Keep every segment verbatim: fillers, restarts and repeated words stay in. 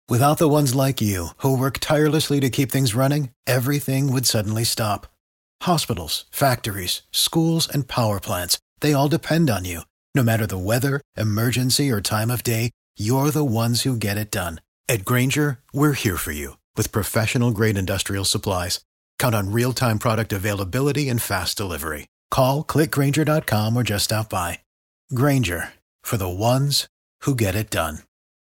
Without the ones like you, who work tirelessly to keep things running, everything would suddenly stop. Hospitals, factories, schools, and power plants, they all depend on you. No matter the weather, emergency, or time of day, you're the ones who get it done. At Grainger, we're here for you with professional-grade industrial supplies. Count on real-time product availability and fast delivery. Call, click Grainger dot com, or just stop by. Grainger, for the ones who get it done.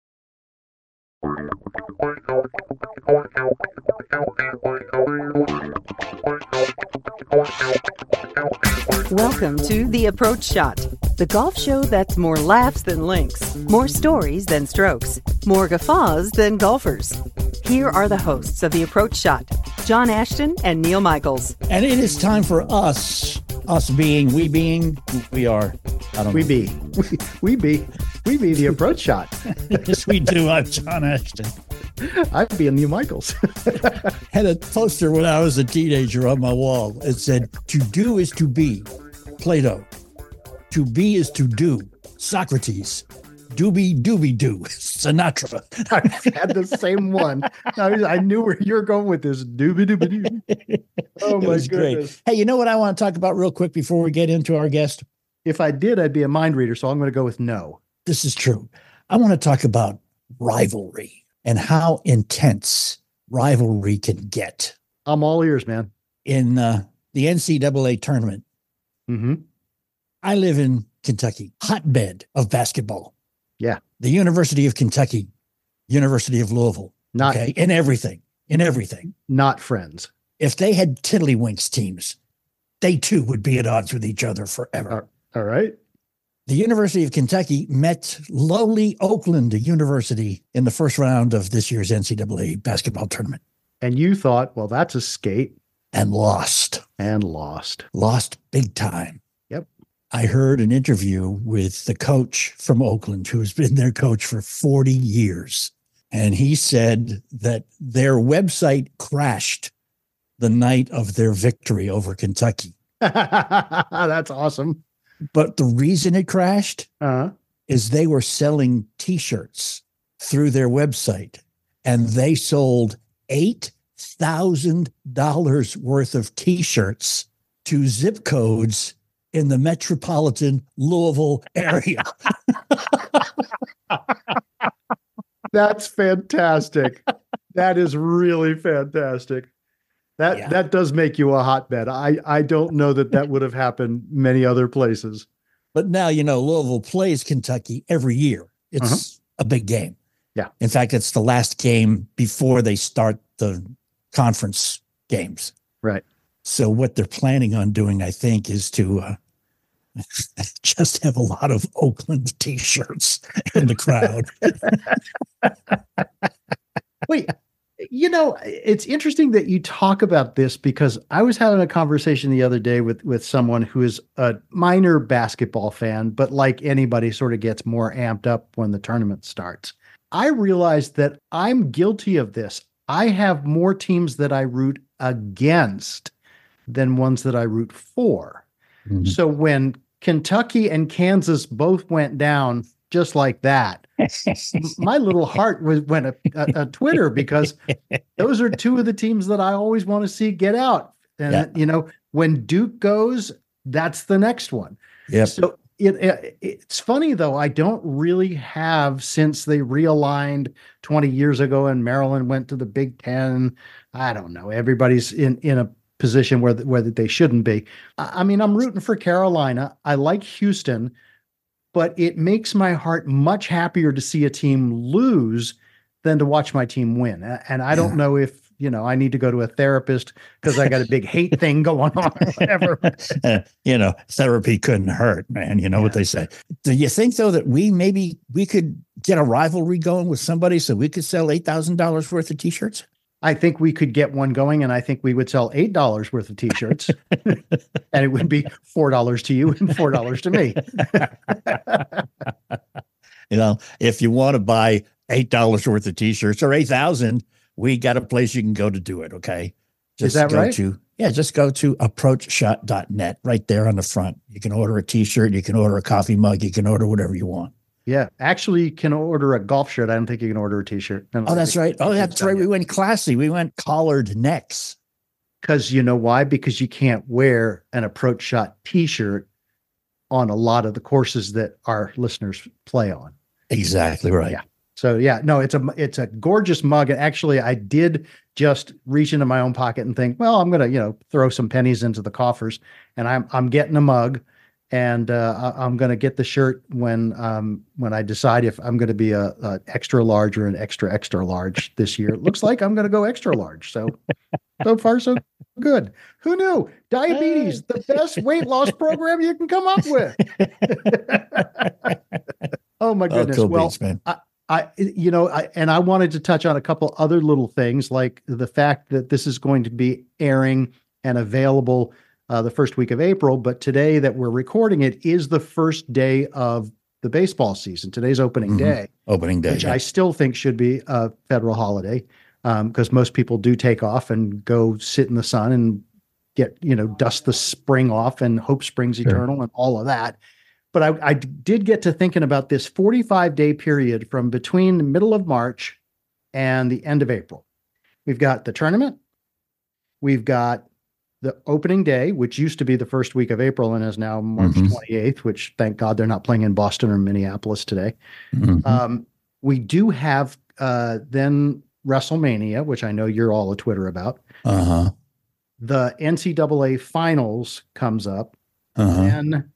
Welcome to The Approach Shot, the golf show that's more laughs than links, more stories than strokes, more guffaws than golfers. Here are the hosts of The Approach Shot, John Ashton and Neil Michaels. And it is time for us, us being, we being, we are. I don't we know. be, we, we be, we be The Approach Shot. Yes, we do. I'm John Ashton. I'd be a Neil Michaels. Had a poster when I was a teenager on my wall. It said, to do is to be. Plato. To be is to do. Socrates. Doobie doobie doo. Sinatra. I had the same one. I, I knew where you were going with this. Doobie doobie doo. Oh, my goodness. Great. Hey, you know what I want to talk about real quick before we get into our guest? If I did, I'd be a mind reader, so I'm going to go with no. This is true. I want to talk about rivalry and how intense rivalry can get. I'm all ears, man. In uh, the N C double A tournament, mm-hmm. I live in Kentucky, hotbed of basketball. Yeah. The University of Kentucky, University of Louisville. Not okay, in everything, in everything. Not friends. If they had tiddlywinks teams, they too would be at odds with each other forever. Uh, all right. The University of Kentucky met lowly Oakland University in the first round of this year's N C double A basketball tournament. And you thought, well, that's a skate. And lost. And lost. Lost big time. Yep. I heard an interview with the coach from Oakland who has been their coach for forty years. And he said that their website crashed the night of their victory over Kentucky. That's awesome. But the reason it crashed uh-huh. is they were selling T-shirts through their website, and they sold eight thousand dollars worth of T-shirts to zip codes in the metropolitan Louisville area. That's fantastic. That is really fantastic. That yeah. that does make you a hotbed. I, I don't know that that would have happened many other places. But now, you know, Louisville plays Kentucky every year. It's uh-huh. a big game. Yeah. In fact, it's the last game before they start the conference games. Right. So what they're planning on doing, I think, is to uh, just have a lot of Oakland T-shirts in the crowd. Wait. You know, it's interesting that you talk about this because I was having a conversation the other day with, with someone who is a minor basketball fan, but like anybody sort of gets more amped up when the tournament starts. I realized that I'm guilty of this. I have more teams that I root against than ones that I root for. Mm-hmm. So when Kentucky and Kansas both went down just like that, my little heart was went a, a, a Twitter because those are two of the teams that I always want to see get out. And, yeah. you know, when Duke goes, that's the next one. Yep. So it, it it's funny, though. I don't really have, since they realigned twenty years ago and Maryland went to the Big Ten. I don't know. Everybody's in, in a position where, where they shouldn't be. I, I mean, I'm rooting for Carolina. I like Houston. But it makes my heart much happier to see a team lose than to watch my team win. And I don't yeah. know if, you know, I need to go to a therapist because I got a big hate thing going on or whatever. Uh, you know, therapy couldn't hurt, man. You know yeah. what they say. Do you think, though, that we maybe we could get a rivalry going with somebody so we could sell eight thousand dollars worth of T-shirts? I think we could get one going, and I think we would sell eight dollars worth of T-shirts, and it would be four dollars to you and four dollars to me. You know, if you want to buy eight dollars worth of T-shirts or eight thousand, we got a place you can go to do it. Okay. Just Is that go right? To, yeah, just go to approach shot dot net right there on the front. You can order a T-shirt. You can order a coffee mug. You can order whatever you want. Yeah. Actually, you can order a golf shirt. I don't think you can order a t-shirt. Oh, that's right. Oh, that's right. We went classy. We went collared necks. Because you know why? Because you can't wear an approach shot t-shirt on a lot of the courses that our listeners play on. Exactly right. Yeah. So yeah, no, it's a it's a gorgeous mug. And actually, I did just reach into my own pocket and think, well, I'm gonna you know throw some pennies into the coffers, and I'm I'm getting a mug, and uh, I'm gonna get the shirt when um when I decide if I'm gonna be a, a extra large or an extra extra large this year. It looks like I'm gonna go extra large. So so far so good. Who knew? Diabetes, the best weight loss program you can come up with. Oh my goodness. Oh, cool well, beats, man. I, I, you know, I, and I wanted to touch on a couple other little things, like the fact that this is going to be airing and available uh, the first week of April. But today that we're recording it is the first day of the baseball season. Today's opening Mhm. day, Opening day. which yeah. I still think should be a federal holiday, because most people do take off and go sit in the sun and get, you know, dust the spring off and hope spring's Sure. eternal and all of that. But I, I did get to thinking about this forty-five day period from between the middle of March and the end of April. We've got the tournament. We've got the opening day, which used to be the first week of April and is now March Mhm. twenty-eighth, which thank God they're not playing in Boston or Minneapolis today. Mhm. Um, we do have uh, then WrestleMania, which I know you're all a Twitter about. uh-huh. The N C double A finals comes up. Uh-huh. Then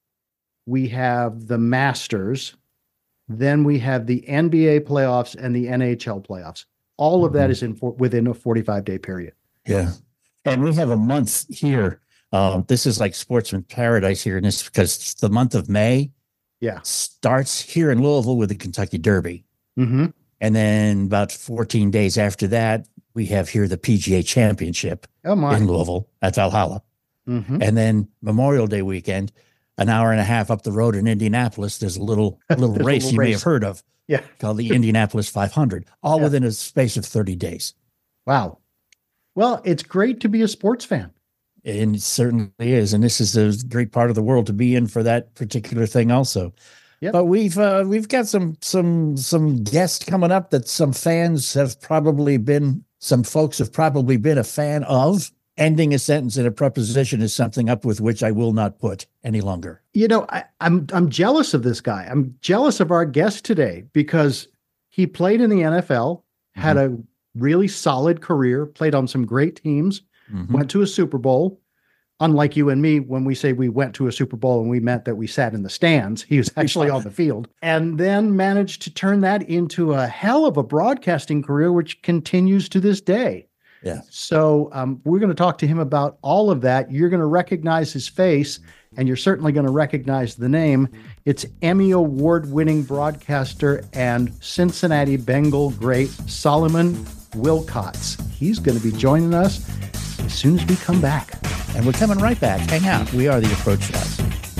we have the Masters. Then we have the N B A playoffs and the N H L playoffs. All of that Mhm. is in for, within a forty-five day period. Yeah. And we have a month here. Um, this is like sportsman paradise here in this because the month of May Yeah. starts here in Louisville with the Kentucky Derby. Mm-hmm. And then about fourteen days after that, we have here the P G A Championship Oh my. in Louisville at Valhalla. Mm-hmm. And then Memorial Day weekend, an hour and a half up the road in Indianapolis, there's a little little There's a race little you may race. have heard of Yeah. called the Indianapolis five hundred, all Yeah. within a space of thirty days. Wow. Well, it's great to be a sports fan. And it certainly is. And this is a great part of the world to be in for that particular thing also. Yep. But we've uh, we've got some some some guests coming up that some fans have probably been, some folks have probably been a fan of. Ending a sentence in a preposition is something up with which I will not put any longer. You know, I, I'm I'm jealous of this guy. I'm jealous of our guest today because he played in the N F L, had a really solid career, played on some great teams, Mhm. went to a Super Bowl. Unlike you and me, when we say we went to a Super Bowl and we meant that we sat in the stands, he was actually on the field, and then managed to turn that into a hell of a broadcasting career, which continues to this day. Yeah. So um, we're going to talk to him about all of that. You're going to recognize his face, and you're certainly going to recognize the name. It's Emmy Award-winning broadcaster and Cincinnati Bengal great Solomon Wilcots. He's going to be joining us as soon as we come back. And we're coming right back. Hang out. We are the Approach Shot.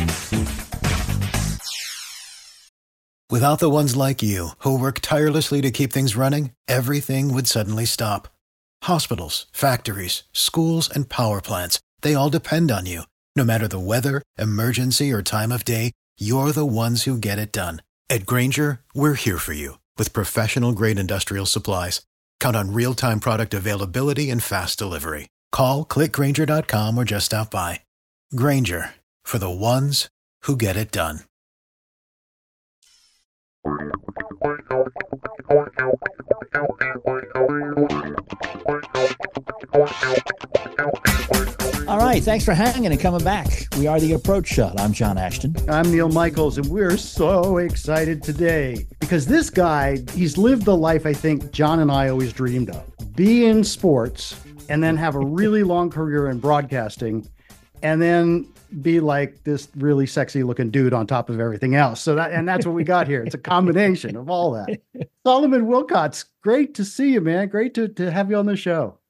Without the ones like you, who work tirelessly to keep things running, everything would suddenly stop. Hospitals, factories, schools, and power plants, they all depend on you. No matter the weather, emergency, or time of day, you're the ones who get it done. At Grainger, we're here for you with professional-grade industrial supplies. Count on real-time product availability and fast delivery. Call, click Grainger dot com, or just stop by. Grainger, for the ones who get it done. All right. Thanks for hanging and coming back. We are the Approach Shot. I'm John Ashton. I'm Neil Michaels, and we're so excited today because this guy, he's lived the life I think John and I always dreamed of. Be in sports and then have a really long career in broadcasting and then be like this really sexy looking dude on top of everything else. So that, and that's what we got here. It's a combination of all that. Solomon Wilcots, great to see you, man. Great to, to have you on the show.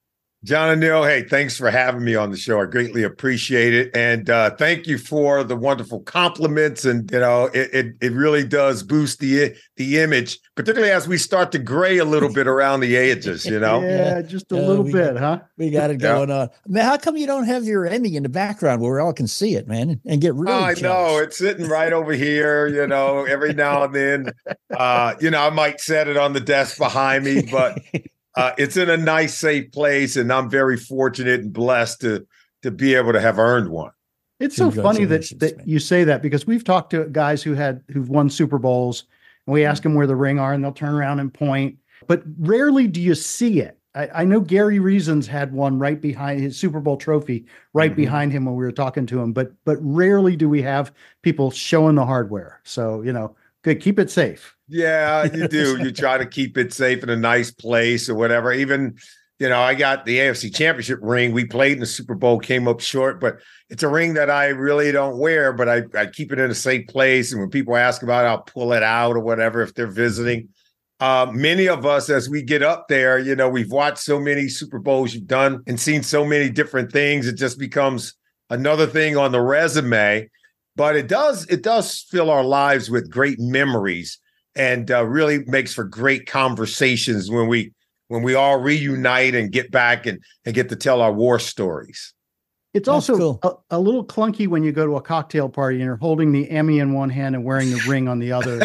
John and Neil, hey, thanks for having me on the show. I greatly appreciate it. And uh, thank you for the wonderful compliments. And, you know, it, it it really does boost the the image, particularly as we start to gray a little bit around the edges, you know? Yeah, just a little bit, got, huh? We got it going yeah. on. Man, how come you don't have your Emmy in the background where we all can see it, man, and get really Oh, I jealous? know. It's sitting right over here, you know, every now and then. Uh, you know, I might set it on the desk behind me, but Uh, it's in a nice, safe place, and I'm very fortunate and blessed to to be able to have earned one. It's so funny that that you say that, because we've talked to guys who had who've won Super Bowls, and we ask them where the ring are, and they'll turn around and point. But rarely do you see it. I, I know Gary Reasons had one right behind his Super Bowl trophy, right mm-hmm. behind him when we were talking to him. But but rarely do we have people showing the hardware. So you know, good, keep it safe. Yeah, you do. You try to keep it safe in a nice place or whatever. Even, you know, I got the A F C Championship ring. We played in the Super Bowl, came up short, but it's a ring that I really don't wear, but I, I keep it in a safe place. And when people ask about it, I'll pull it out or whatever if they're visiting. Uh, many of us, as we get up there, you know, we've watched so many Super Bowls you've done and seen so many different things. It just becomes another thing on the resume. But it does, it does fill our lives with great memories. And uh, really makes for great conversations when we when we all reunite and get back and, and get to tell our war stories. It's That's also cool. a, a little clunky when you go to a cocktail party and you're holding the Emmy in one hand and wearing the ring on the other.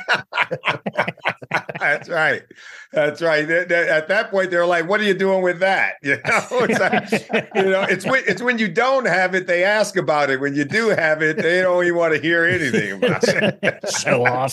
That's right. That's right. They, they, at that point, they're like, "What are you doing with that?" You know, it's like, you know, it's when it's when you don't have it, they ask about it. When you do have it, they don't even want to hear anything about it. Show off.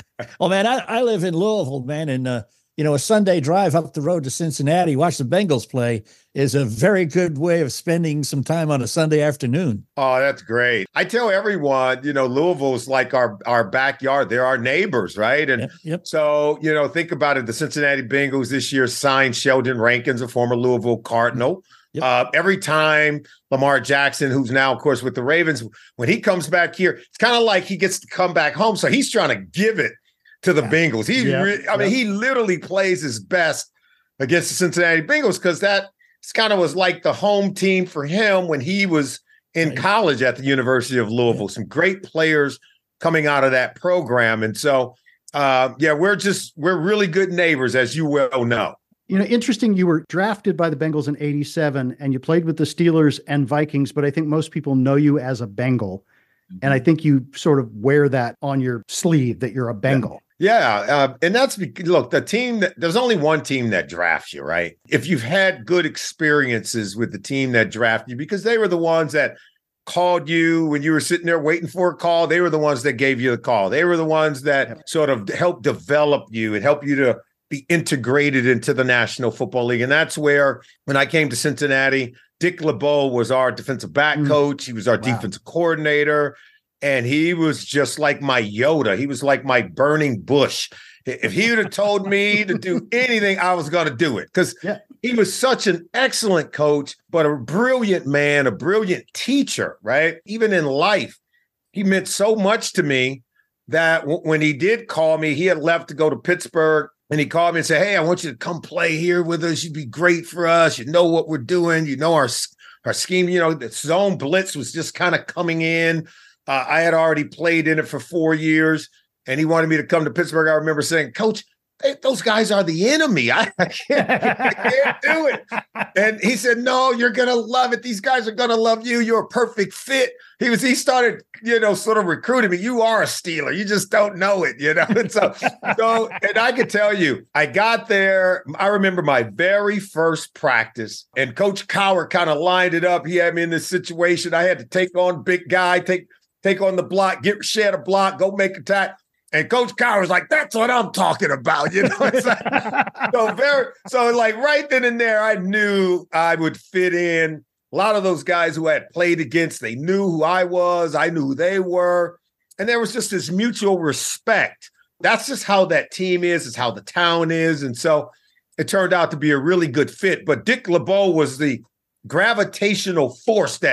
Oh man, I, I live in Louisville, man, and uh, you know, a Sunday drive up the road to Cincinnati, watch the Bengals play is a very good way of spending some time on a Sunday afternoon. Oh, that's great. I tell everyone, you know, Louisville's like our, our backyard. They're our neighbors, right? And yep, yep. so, you know, think about it. The Cincinnati Bengals this year signed Sheldon Rankins, a former Louisville Cardinal. Yep. Uh, every time Lamar Jackson, who's now, of course, with the Ravens, when he comes back here, it's kind of like he gets to come back home. So he's trying to give it to the Bengals. He, yeah, re- I yeah. mean, he literally plays his best against the Cincinnati Bengals because that kind of was like the home team for him when he was in right. college at the University of Louisville. Yeah. Some great players coming out of that program. And so, uh, yeah, we're just, we're really good neighbors, as you well know. You know, interesting, you were drafted by the Bengals in eighty-seven and you played with the Steelers and Vikings, but I think most people know you as a Bengal. Mm-hmm. And I think you sort of wear that on your sleeve that you're a Bengal. Yeah. Yeah, uh, and that's because, look, the team that there's only one team that drafts you, right? If you've had good experiences with the team that drafted you, because they were the ones that called you when you were sitting there waiting for a call, they were the ones that gave you the call. They were the ones that yep. sort of helped develop you and help you to be integrated into the National Football League. And that's where, when I came to Cincinnati, Dick LeBeau was our defensive back mm. coach. He was our wow. defensive coordinator. And he was just like my Yoda. He was like my burning bush. If he would have told me to do anything, I was going to do it because yeah. he was such an excellent coach, but a brilliant man, a brilliant teacher, right? Even in life, he meant so much to me that w- when he did call me, he had left to go to Pittsburgh. And he called me and said, "Hey, I want you to come play here with us. You'd be great for us. You know what we're doing. You know our, our scheme. You know, the zone blitz was just kind of coming in. Uh, I had already played in it for four years, and he wanted me to come to Pittsburgh. I remember saying, "Coach, they, those guys are the enemy. I, I, can't, I can't do it." And he said, "No, you're going to love it. These guys are going to love you. You're a perfect fit." He was, he started, you know, sort of recruiting me. You are a Steeler. You just don't know it, you know? And so, so, and I could tell you, I got there. I remember my very first practice, and Coach Cowher kind of lined it up. He had me in this situation. I had to take on big guy, take, take on the block, get shed a block, go make a tackle. And Coach Cowher was like, "That's what I'm talking about." You know, it's like, so very, so like right then and there, I knew I would fit in. A lot of those guys who I had played against, they knew who I was. I knew who they were. And there was just this mutual respect. That's just how that team is. It's how the town is. And so it turned out to be a really good fit. But Dick LeBeau was the gravitational force that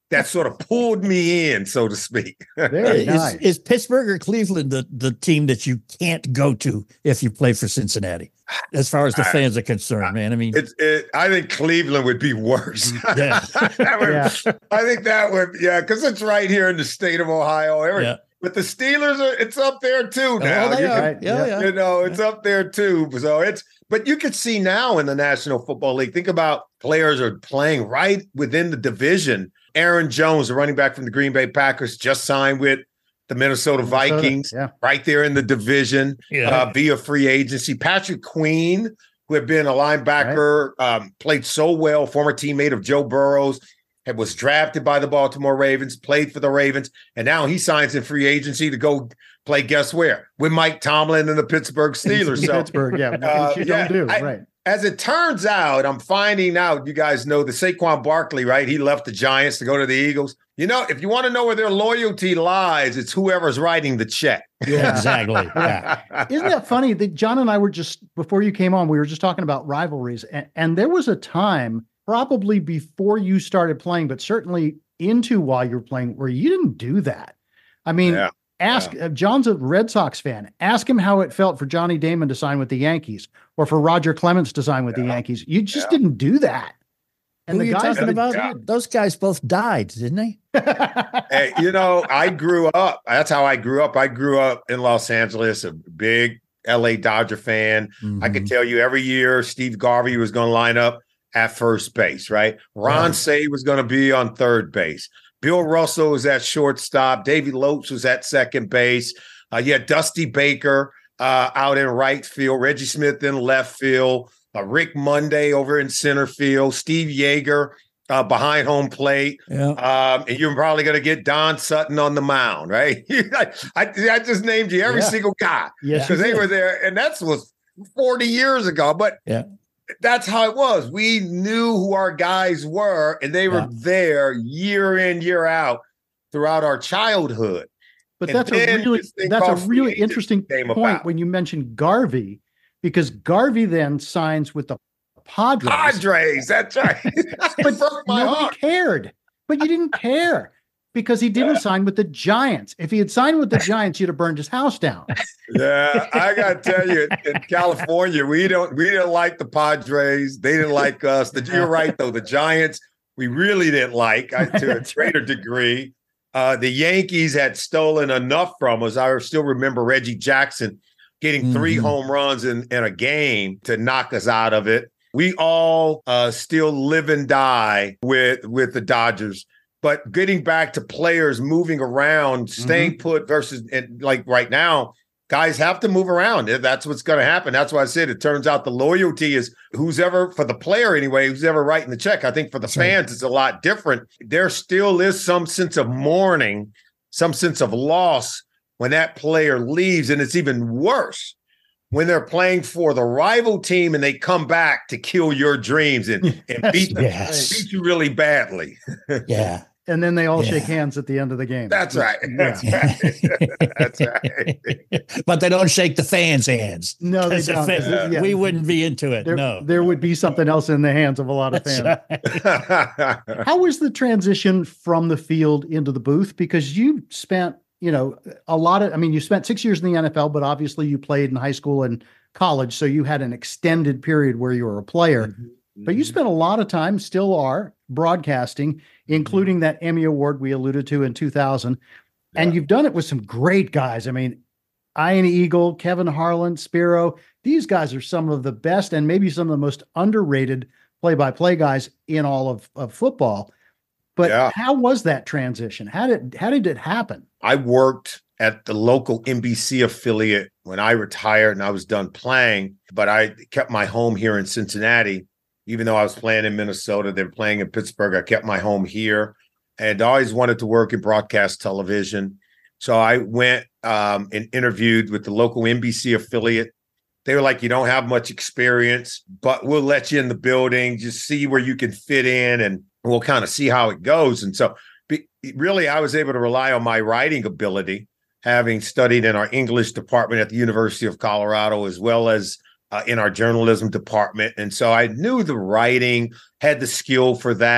that sort of pulled me in, so to speak. Very is, nice. is Pittsburgh or Cleveland the, the team that you can't go to if you play for Cincinnati, as far as the fans are concerned, man? I mean, it's, it, I think Cleveland would be worse. Yeah. That would- Yeah. I think that would, yeah, because it's right here in the state of Ohio. Every, Yeah. But the Steelers, are it's up there too now. Oh, they You are. can- Yeah, yeah. You know, it's up there too. So it's, but you could see now in the National Football League, think about players are playing right within the division. Aaron Jones, the running back from the Green Bay Packers, just signed with the Minnesota, Minnesota, Vikings, yeah. right there in the division Yeah. uh, via free agency. Patrick Queen, who had been a linebacker, um, played so well, former teammate of Joe Burrows, and was drafted by the Baltimore Ravens, played for the Ravens, and now he signs in free agency to go play, guess where? With Mike Tomlin and the Pittsburgh Steelers. So, Pittsburgh, yeah, uh, which you yeah, don't do, I- right? as it turns out, I'm finding out, you guys know the Saquon Barkley, right? He left the Giants to go to the Eagles. You know, if you want to know where their loyalty lies, it's whoever's writing the check. Yeah, exactly. Yeah. Isn't that funny that John and I were just, before you came on, we were just talking about rivalries. And, and there was a time, probably before you started playing, but certainly into while you were playing, where you didn't do that. I mean, Yeah. ask, uh, John's a Red Sox fan. Ask him how it felt for Johnny Damon to sign with the Yankees or for Roger Clemens to sign with the Yeah. Yankees. You just Yeah. didn't do that. Who are you talking that- about? Yeah. Those guys both died, didn't they? Hey, you know, I grew up. That's how I grew up. I grew up in Los Angeles, a big L A Dodger fan. I could Mhm. tell you every year Steve Garvey was going to line up at first base, right? Ron Right. Say was going to be on third base. Bill Russell was at shortstop. Davey Lopes was at second base. Uh, you had Dusty Baker uh, out in right field. Reggie Smith in left field. Uh, Rick Monday over in center field. Steve Yeager uh, behind home plate. Yeah. Um, and you're probably going to get Don Sutton on the mound, right? I, I, I just named you every Yeah. single guy Yes, because you they did. were there, and that's was forty years ago. But Yeah. that's how it was. We knew who our guys were, and they were Yeah. there year in, year out throughout our childhood. But And that's a then really this thing that's a called free really agency interesting came point about. when you mentioned Garvey, because Garvey then signs with the Padres. Padres, that's right. But broke my nobody heart. cared. But you didn't care because he didn't Yeah. sign with the Giants. If he had signed with the Giants, you'd have burned his house down. Yeah, I got to tell you, in California, we don't we didn't like the Padres. They didn't like us. The, you're right, though. The Giants, we really didn't like uh, to a greater degree. Uh, the Yankees had stolen enough from us. I still remember Reggie Jackson getting three Mhm. home runs in, in a game to knock us out of it. We all uh, still live and die with with the Dodgers. But getting back to players moving around, staying put versus and like right now, guys have to move around. That's what's going to happen. That's why I said it turns out the loyalty is who's ever, for the player anyway, who's ever writing the check. I think for the That's right. fans, it's a lot different. There still is some sense of mourning, some sense of loss when that player leaves. And it's even worse when they're playing for the rival team and they come back to kill your dreams and, and beat, them, Yes. beat you really badly. Yeah. And then they all Yeah. shake hands at the end of the game. That's right. Yeah. That's right. That's right. But they don't shake the fans' hands. No, they 'Cause if don't. it- Uh, yeah. We wouldn't be into it. There, no. there would be something else in the hands of a lot of That's fans. right. How was the transition from the field into the booth? Because you spent, you know, a lot of, I mean, you spent six years in the N F L, but obviously you played in high school and college. So you had an extended period where you were a player, but you spent a lot of time, still are, broadcasting, including that Emmy Award we alluded to in two thousand. And Yeah. you've done it with some great guys. I mean, Ian Eagle, Kevin Harlan, Spiro, these guys are some of the best and maybe some of the most underrated play-by-play guys in all of, of football. But Yeah. how was that transition? How did how did it happen? I worked at the local N B C affiliate when I retired and I was done playing, but I kept my home here in Cincinnati. Even though I was playing in Minnesota, then playing in Pittsburgh, I kept my home here and I always wanted to work in broadcast television. So I went um, and interviewed with the local N B C affiliate. They were like, you don't have much experience, but we'll let you in the building, just see where you can fit in and we'll kind of see how it goes. And so be, really, I was able to rely on my writing ability, having studied in our English department at the University of Colorado, as well as uh, in our journalism department. And so I knew the writing, had the skill for that.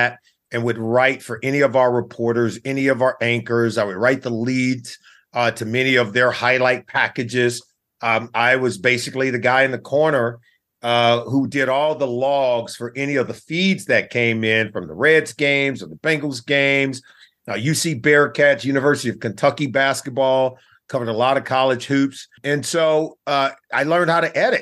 and would write for any of our reporters, any of our anchors. I would write the leads uh, to many of their highlight packages. Um, I was basically the guy in the corner uh, who did all the logs for any of the feeds that came in from the Reds games or the Bengals games, uh, U C Bearcats, University of Kentucky basketball, covered a lot of college hoops. And so uh, I learned how to edit.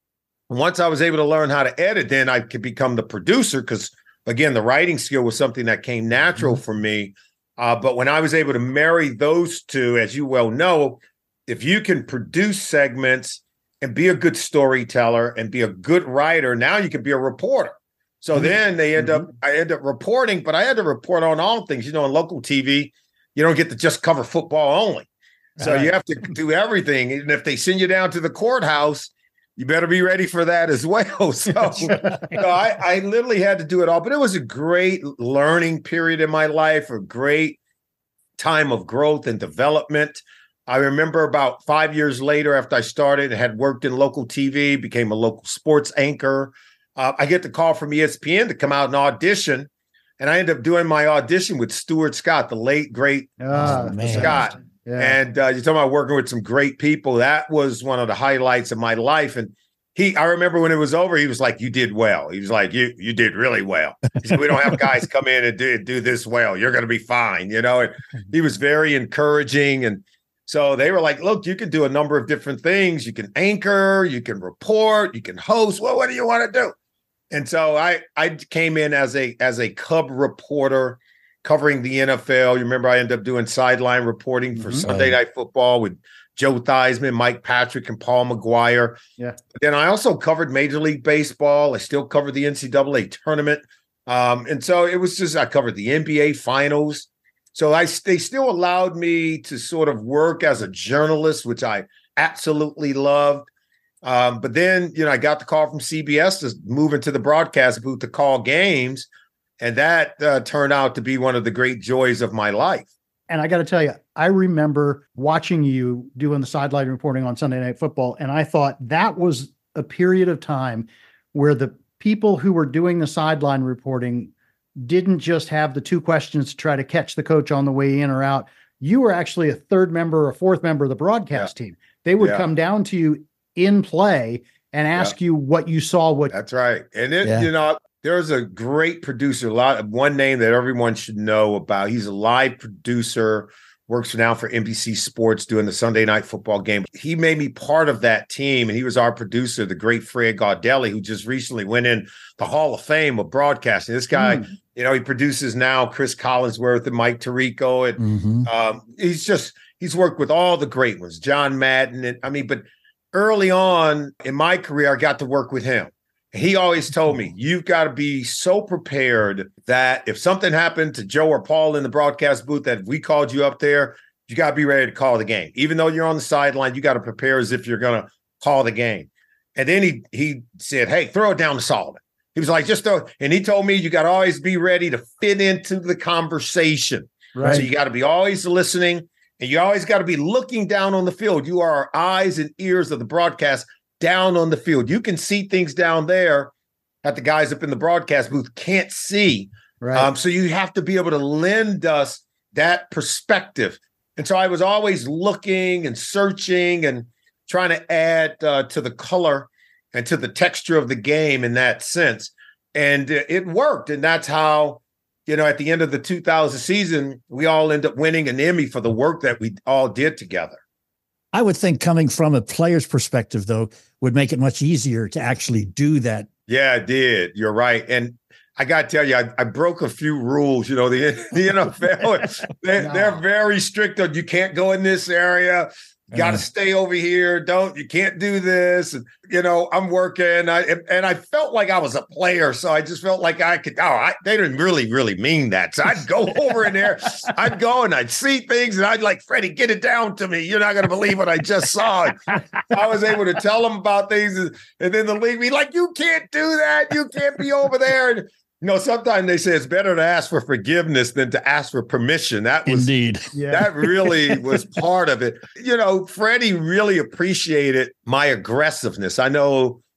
Once I was able to learn how to edit, then I could become the producer because, again, the writing skill was something that came natural for me. Uh, but when I was able to marry those two, as you well know, if you can produce segments and be a good storyteller and be a good writer, now you can be a reporter. So mm-hmm. then they end mm-hmm. up, I end up reporting, but I had to report on all things. You know, on local T V, you don't get to just cover football only. So right. you have to do everything. And if they send you down to the courthouse, you better be ready for that as well. So, so I, I literally had to do it all. But it was a great learning period in my life, a great time of growth and development. I remember about five years later after I started, had worked in local T V, became a local sports anchor. Uh, I get the call from E S P N to come out and audition. And I ended up doing my audition with Stuart Scott, the late, great oh, Scott. Yeah. And uh, you're talking about working with some great people. That was one of the highlights of my life. And he, I remember when it was over, he was like, "You did well." He was like, "You, you did really well." He said, "We don't have guys come in and do, do this well. You're going to be fine." You know, and he was very encouraging. And so they were like, "Look, you can do a number of different things. You can anchor, you can report, you can host. Well, what do you want to do?" And so I, I came in as a, as a Cub reporter, covering the N F L. You remember I ended up doing sideline reporting for mm-hmm. Sunday Night Football with Joe Theismann, Mike Patrick, and Paul McGuire. Yeah. But then I also covered Major League Baseball. I still covered the N C double A tournament. Um, and so it was just, I covered the N B A finals. So I they still allowed me to sort of work as a journalist, which I absolutely loved. Um, but then, you know, I got the call from C B S to move into the broadcast booth to call games. And that uh, turned out to be one of the great joys of my life. And I got to tell you, I remember watching you doing the sideline reporting on Sunday Night Football. And I thought that was a period of time where the people who were doing the sideline reporting didn't just have the two questions to try to catch the coach on the way in or out. You were actually a third member or a fourth member of the broadcast yeah. team. They would yeah. come down to you in play and ask yeah. you what you saw. What That's right. And it, yeah. you know, there's a great producer, a lot of one name that everyone should know about. He's a live producer, works now for N B C Sports doing the Sunday Night Football game. He made me part of that team, and he was our producer, the great Fred Gaudelli, who just recently went in the Hall of Fame of broadcasting. This guy, mm. you know, he produces now Chris Collinsworth and Mike Tirico. And mm-hmm. um, he's just, he's worked with all the great ones, John Madden. And I mean, but early on in my career, I got to work with him. He always told me, you've got to be so prepared that if something happened to Joe or Paul in the broadcast booth, that if we called you up there, you got to be ready to call the game. Even though you're on the sideline, you got to prepare as if you're going to call the game. And then he he said, "Hey, throw it down to Solomon." He was like, just throw. And he told me, you got to always be ready to fit into the conversation. Right. So you got to be always listening, and you always got to be looking down on the field. You are our eyes and ears of the broadcast down on the field. You can see things down there that the guys up in the broadcast booth can't see. Right. Um, so you have to be able to lend us that perspective. And so I was always looking and searching and trying to add uh, to the color and to the texture of the game in that sense. And uh, it worked. And that's how, you know, at the end of the two thousand season, we all end up winning an Emmy for the work that we all did together. I would think coming from a player's perspective, though, would make it much easier to actually do that. Yeah, it did. You're right. And I got to tell you, I, I broke a few rules. You know, the, the N F L, they, no. they're very strict on you can't go in this area. You got to uh, stay over here. Don't, you can't do this. And, you know, I'm working. I, and I felt like I was a player. So I just felt like I could, oh, I, they didn't really, really mean that. So I'd go over in there. I'd go and I'd see things and I'd like, "Freddie, get it down to me. You're not going to believe what I just saw." And I was able to tell them about things. And, and then the league be like, "You can't do that. You can't be over there." And, you know, sometimes they say it's better to ask for forgiveness than to ask for permission. That was indeed. Yeah. That really was part of it. You know, Freddie really appreciated my aggressiveness. I know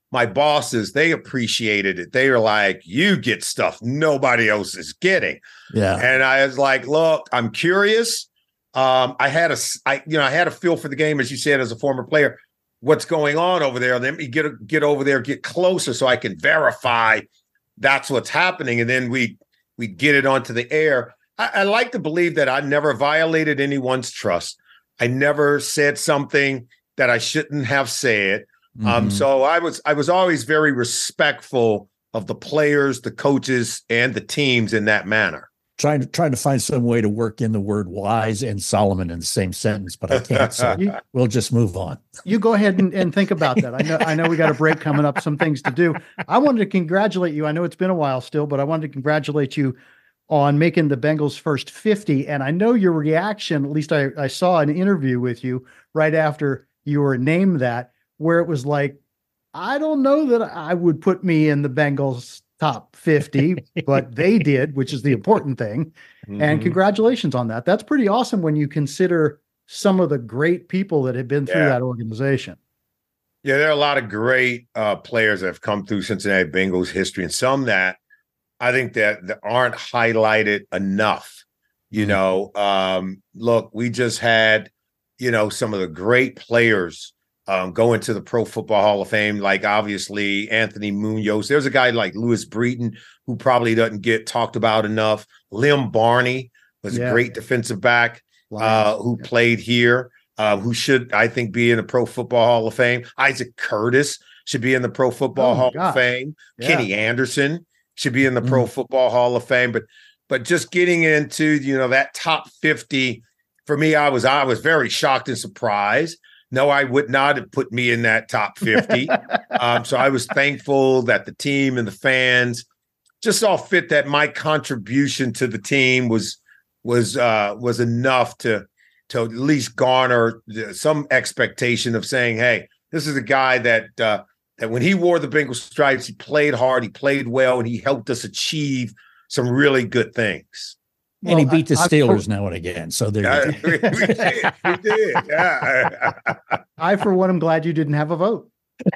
my bosses, they appreciated it. They were like, you get stuff nobody else is getting. Yeah. And I was like, look, I'm curious. Um, I had a, I, you know, I had a feel for the game, as you said, as a former player, what's going on over there. Let me get, get over there, get closer so I can verify that's what's happening. And then we, we get it onto the air. I, I like to believe that I never violated anyone's trust. I never said something that I shouldn't have said. Mm-hmm. Um, so I was I was always very respectful of the players, the coaches, and the teams in that manner. Trying to trying to find some way to work in the word wise and Solomon in the same sentence, but I can't. So you, we'll just move on. You go ahead and, and think about that. I know I know we got a break coming up, some things to do. I wanted to congratulate you. I know it's been a while still, but I wanted to congratulate you on making the Bengals' first fifty. And I know your reaction, at least I, I saw an interview with you right after you were named that, where it was like, I don't know that I would put me in the Bengals top fifty, but they did, which is the important thing. Mm-hmm. And congratulations on that. That's pretty awesome when you consider some of the great people that have been through yeah. that organization. Yeah, there are a lot of great uh, players that have come through Cincinnati Bengals history, and some that I think that, that aren't highlighted enough. You mm-hmm. know, um, look, we just had, you know, some of the great players Um, go into the Pro Football Hall of Fame, like obviously Anthony Munoz. There's a guy like Louis Breton who probably doesn't get talked about enough. Lim Barney was yeah. a great defensive back uh, who yeah. played here, uh, who should, I think, be in the Pro Football Hall of Fame. Isaac Curtis should be in the Pro Football oh, Hall gosh. of Fame. Yeah. Kenny Anderson should be in the mm. Pro Football Hall of Fame. But but just getting into, you know, that top fifty, for me, I was I was very shocked and surprised. No, I would not have put me in that top fifty. um, so I was thankful that the team and the fans just all fit that my contribution to the team was was uh, was enough to to at least garner some expectation of saying, hey, this is a guy that uh, that when he wore the Bengal stripes, he played hard, he played well, and he helped us achieve some really good things. And well, he beat the I, Steelers I, now and again. So there uh, you go. we, we did. We did. Yeah. I, for one, am glad you didn't have a vote.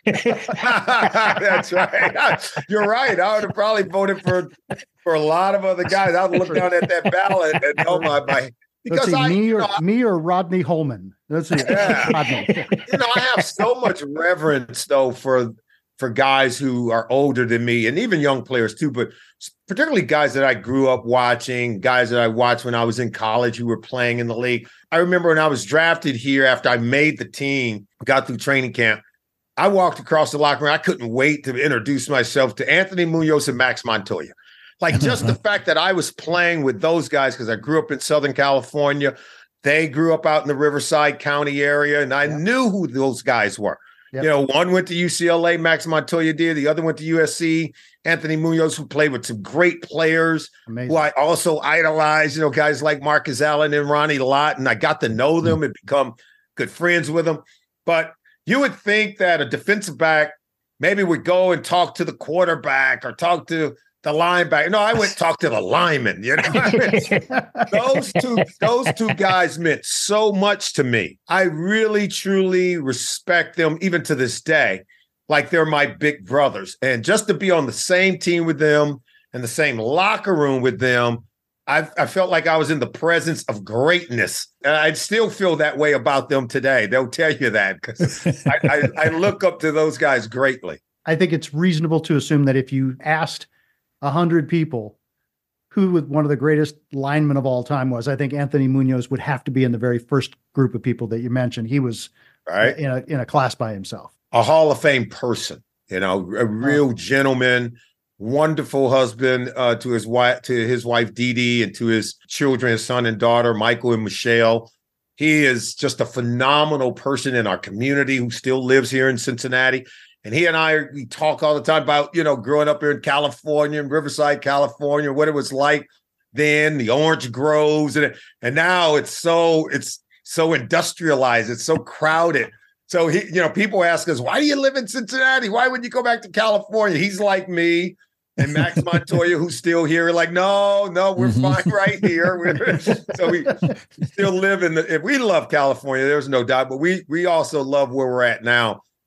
That's right. You're right. I would have probably voted for for a lot of other guys. I would look down at that ballot and oh my my because see, I, me or you know, me or Rodney Holman. Let's see. Yeah. Rodney. You know, I have so much reverence though for for guys who are older than me and even young players too, but particularly guys that I grew up watching, guys that I watched when I was in college who were playing in the league. I remember when I was drafted here after I made the team, got through training camp, I walked across the locker room. I couldn't wait to introduce myself to Anthony Munoz and Max Montoya. Like just the fact that I was playing with those guys because I grew up in Southern California. They grew up out in the Riverside County area, and I yeah. knew who those guys were. Yep. You know, one went to U C L A, Max Montoya did. The other went to U S C, Anthony Munoz, who played with some great players Amazing. Who I also idolized, you know, guys like Marcus Allen and Ronnie Lott. And I got to know them mm-hmm. and become good friends with them. But you would think that a defensive back maybe would go and talk to the quarterback or talk to the linebacker. No, I went and talked to the lineman. You know, I mean, those two, those two guys meant so much to me. I really, truly respect them, even to this day, like they're my big brothers. And just to be on the same team with them and the same locker room with them, I, I felt like I was in the presence of greatness. And I still feel that way about them today. They'll tell you that because I, I, I look up to those guys greatly. I think it's reasonable to assume that if you asked a hundred people who one of the greatest linemen of all time was, I think Anthony Munoz would have to be in the very first group of people that you mentioned. He was right. in a in a class by himself. A Hall of Fame person, you know, a real oh. gentleman, wonderful husband uh, to his wife, to his wife Dee Dee, and to his children, his son and daughter, Michael and Michelle. He is just a phenomenal person in our community who still lives here in Cincinnati. And he and I, we talk all the time about, you know, growing up here in California, in Riverside, California, what it was like then, the orange groves. And, and now it's so, it's so industrialized. It's so crowded. So, he, you know, people ask us, why do you live in Cincinnati? Why would you go back to California? He's like me and Max Montoya, who's still here. We're like, no, no, we're mm-hmm. fine right here. We're, so we still live in the, if we love California, there's no doubt, but we, we also love where we're at now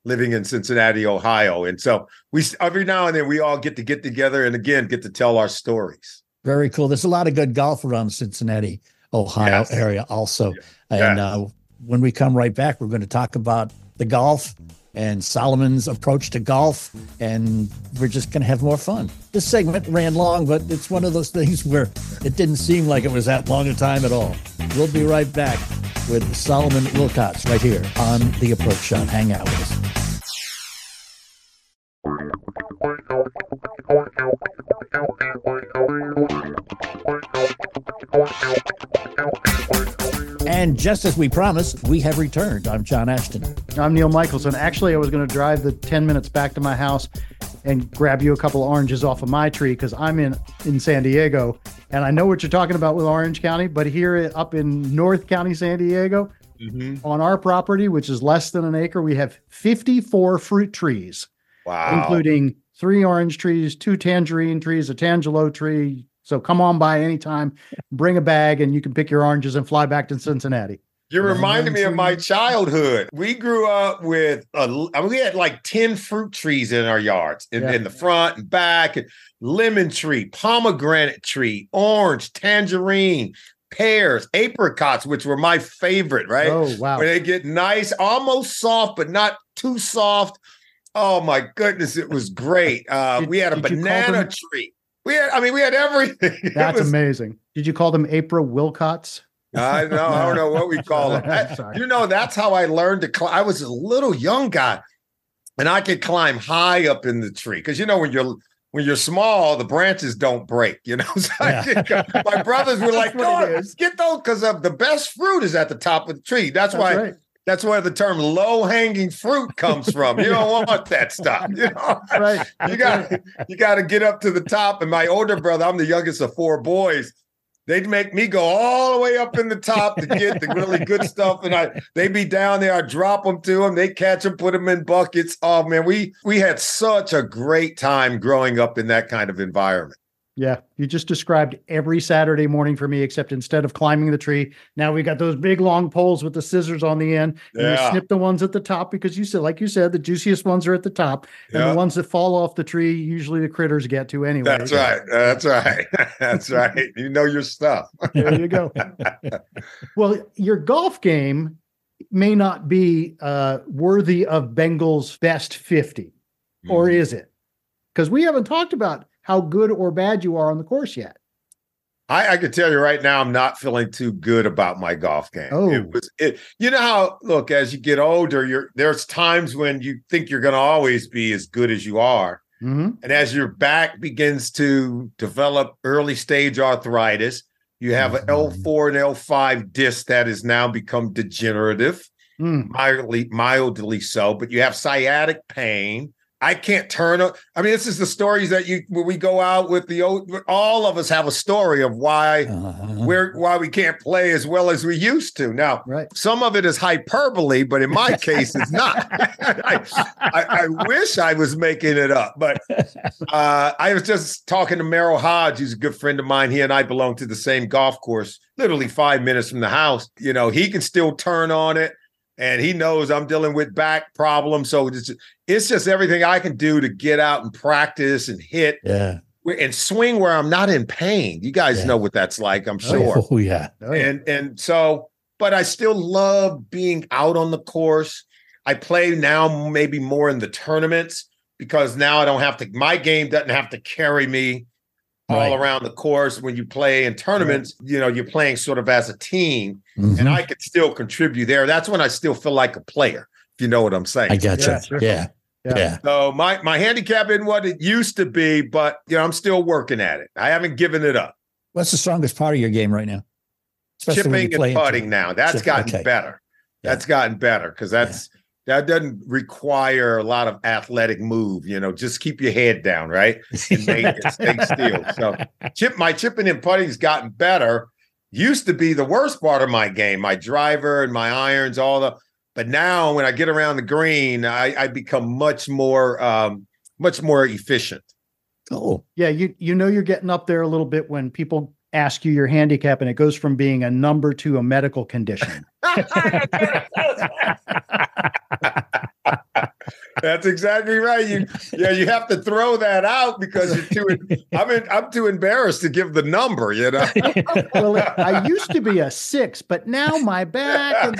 living in Cincinnati, Ohio. And so we every now and then we all get to get together and again get to tell our stories. Very cool. There's a lot of good golf around the Cincinnati, Ohio Yes. area also. Yes. And uh, when we come right back, we're going to talk about the golf and Solomon's approach to golf, and we're just going to have more fun. This segment ran long, but it's one of those things where it didn't seem like it was that long a time at all. We'll be right back with Solomon Wilcots right here on The Approach Shot. Hang out with us. And just as we promised, we have returned. I'm John Ashton. I'm Neil Michelson. Actually, I was going to drive the ten minutes back to my house and grab you a couple of oranges off of my tree because I'm in, in San Diego. And I know what you're talking about with Orange County, but here up in North County, San Diego, mm-hmm. on our property, which is less than an acre, we have fifty-four fruit trees. Wow. Including three orange trees, two tangerine trees, a tangelo tree. So come on by anytime, bring a bag, and you can pick your oranges and fly back to Cincinnati. You reminded me of my childhood. We grew up with, a, I mean, we had like ten fruit trees in our yards, in, Yeah. in the front and back, and lemon tree, pomegranate tree, orange, tangerine, pears, apricots, which were my favorite, right? Oh, wow. When they get nice, almost soft, but not too soft. Oh my goodness, it was great. Uh, Did- we had a did you call banana them- tree. We had, I mean, we had everything. It That's was- amazing. Did you call them April Wilcots? I know. I don't know what we call them. That- Sorry. you know, that's how I learned to climb. I was a little young guy, and I could climb high up in the tree because you know when you're when you're small, the branches don't break. You know, so I Yeah. could go- my brothers were like, That's what "Go it on, is. get those," because the best fruit is at the top of the tree. That's, That's why. right. That's where the term low hanging fruit comes from. You don't want that stuff. You know, Right. you got you got to get up to the top. And my older brother, I'm the youngest of four boys. They'd make me go all the way up in the top to get the really good stuff, and I they'd be down there. I drop them to them. They catch them, put them in buckets. Oh man, we we had such a great time growing up in that kind of environment. Yeah, you just described every Saturday morning for me, except instead of climbing the tree, now we got those big long poles with the scissors on the end. And Yeah. you snip the ones at the top because you said, like you said, the juiciest ones are at the top, and Yeah. the ones that fall off the tree, usually the critters get to anyway. That's right. That's right. That's right. You know your stuff. There you go. Well, your golf game may not be uh, worthy of Bengals best fifty, or Mhm. is it? Because we haven't talked about how good or bad you are on the course yet. I, I can tell you right now, I'm not feeling too good about my golf game. Oh. It was it. You know how look as you get older, you're there's times when you think you're going to always be as good as you are, Mm-hmm. and as your back begins to develop early stage arthritis, you have an L four and L five disc that has now become degenerative, Mm. mildly mildly so. But you have sciatic pain. I can't turn up. I mean, this is the stories that you when we go out with the old. All of us have a story of why Uh-huh. we're why we can't play as well as we used to. Now, Right. some of it is hyperbole, but in my case, it's not. I, I, I wish I was making it up, but uh, I was just talking to Merrill Hodge, who's a good friend of mine. He and I belong to the same golf course, literally five minutes from the house. You know, he can still turn on it. And he knows I'm dealing with back problems. So it's, it's just everything I can do to get out and practice and hit Yeah. and swing where I'm not in pain. You guys Yeah. know what that's like, I'm sure. Oh, yeah. Oh, yeah. And and so, but I still love being out on the course. I play now maybe more in the tournaments because now I don't have to, my game doesn't have to carry me all Right. around the course. When you play in tournaments, you know, you're playing sort of as a team. Mhm. And I could still contribute there. That's when I still feel like a player, if you know what I'm saying. I gotcha. Yeah, sure. Yeah. Yeah. Yeah. So my my handicap isn't what it used to be, but you know, I'm still working at it. I haven't given it up. What's the strongest part of your game right now? Especially when Chipping you play and into- putting now. That's Chip- gotten okay. better. Yeah. That's gotten better because that's that doesn't require a lot of athletic move. You know, just keep your head down, right? And make it stay still. So chip my chipping and putting's gotten better. Used to be the worst part of my game, my driver and my irons, all the. But now when I get around the green, I, I become much more, um, much more efficient. Oh, Yeah, you you know you're getting up there a little bit when people ask you your handicap and it goes from being a number to a medical condition. That's exactly right. You, yeah, you have to throw that out because you're too. I'm in, I'm too embarrassed to give the number. You know. Well, I used to be a six, but now my back.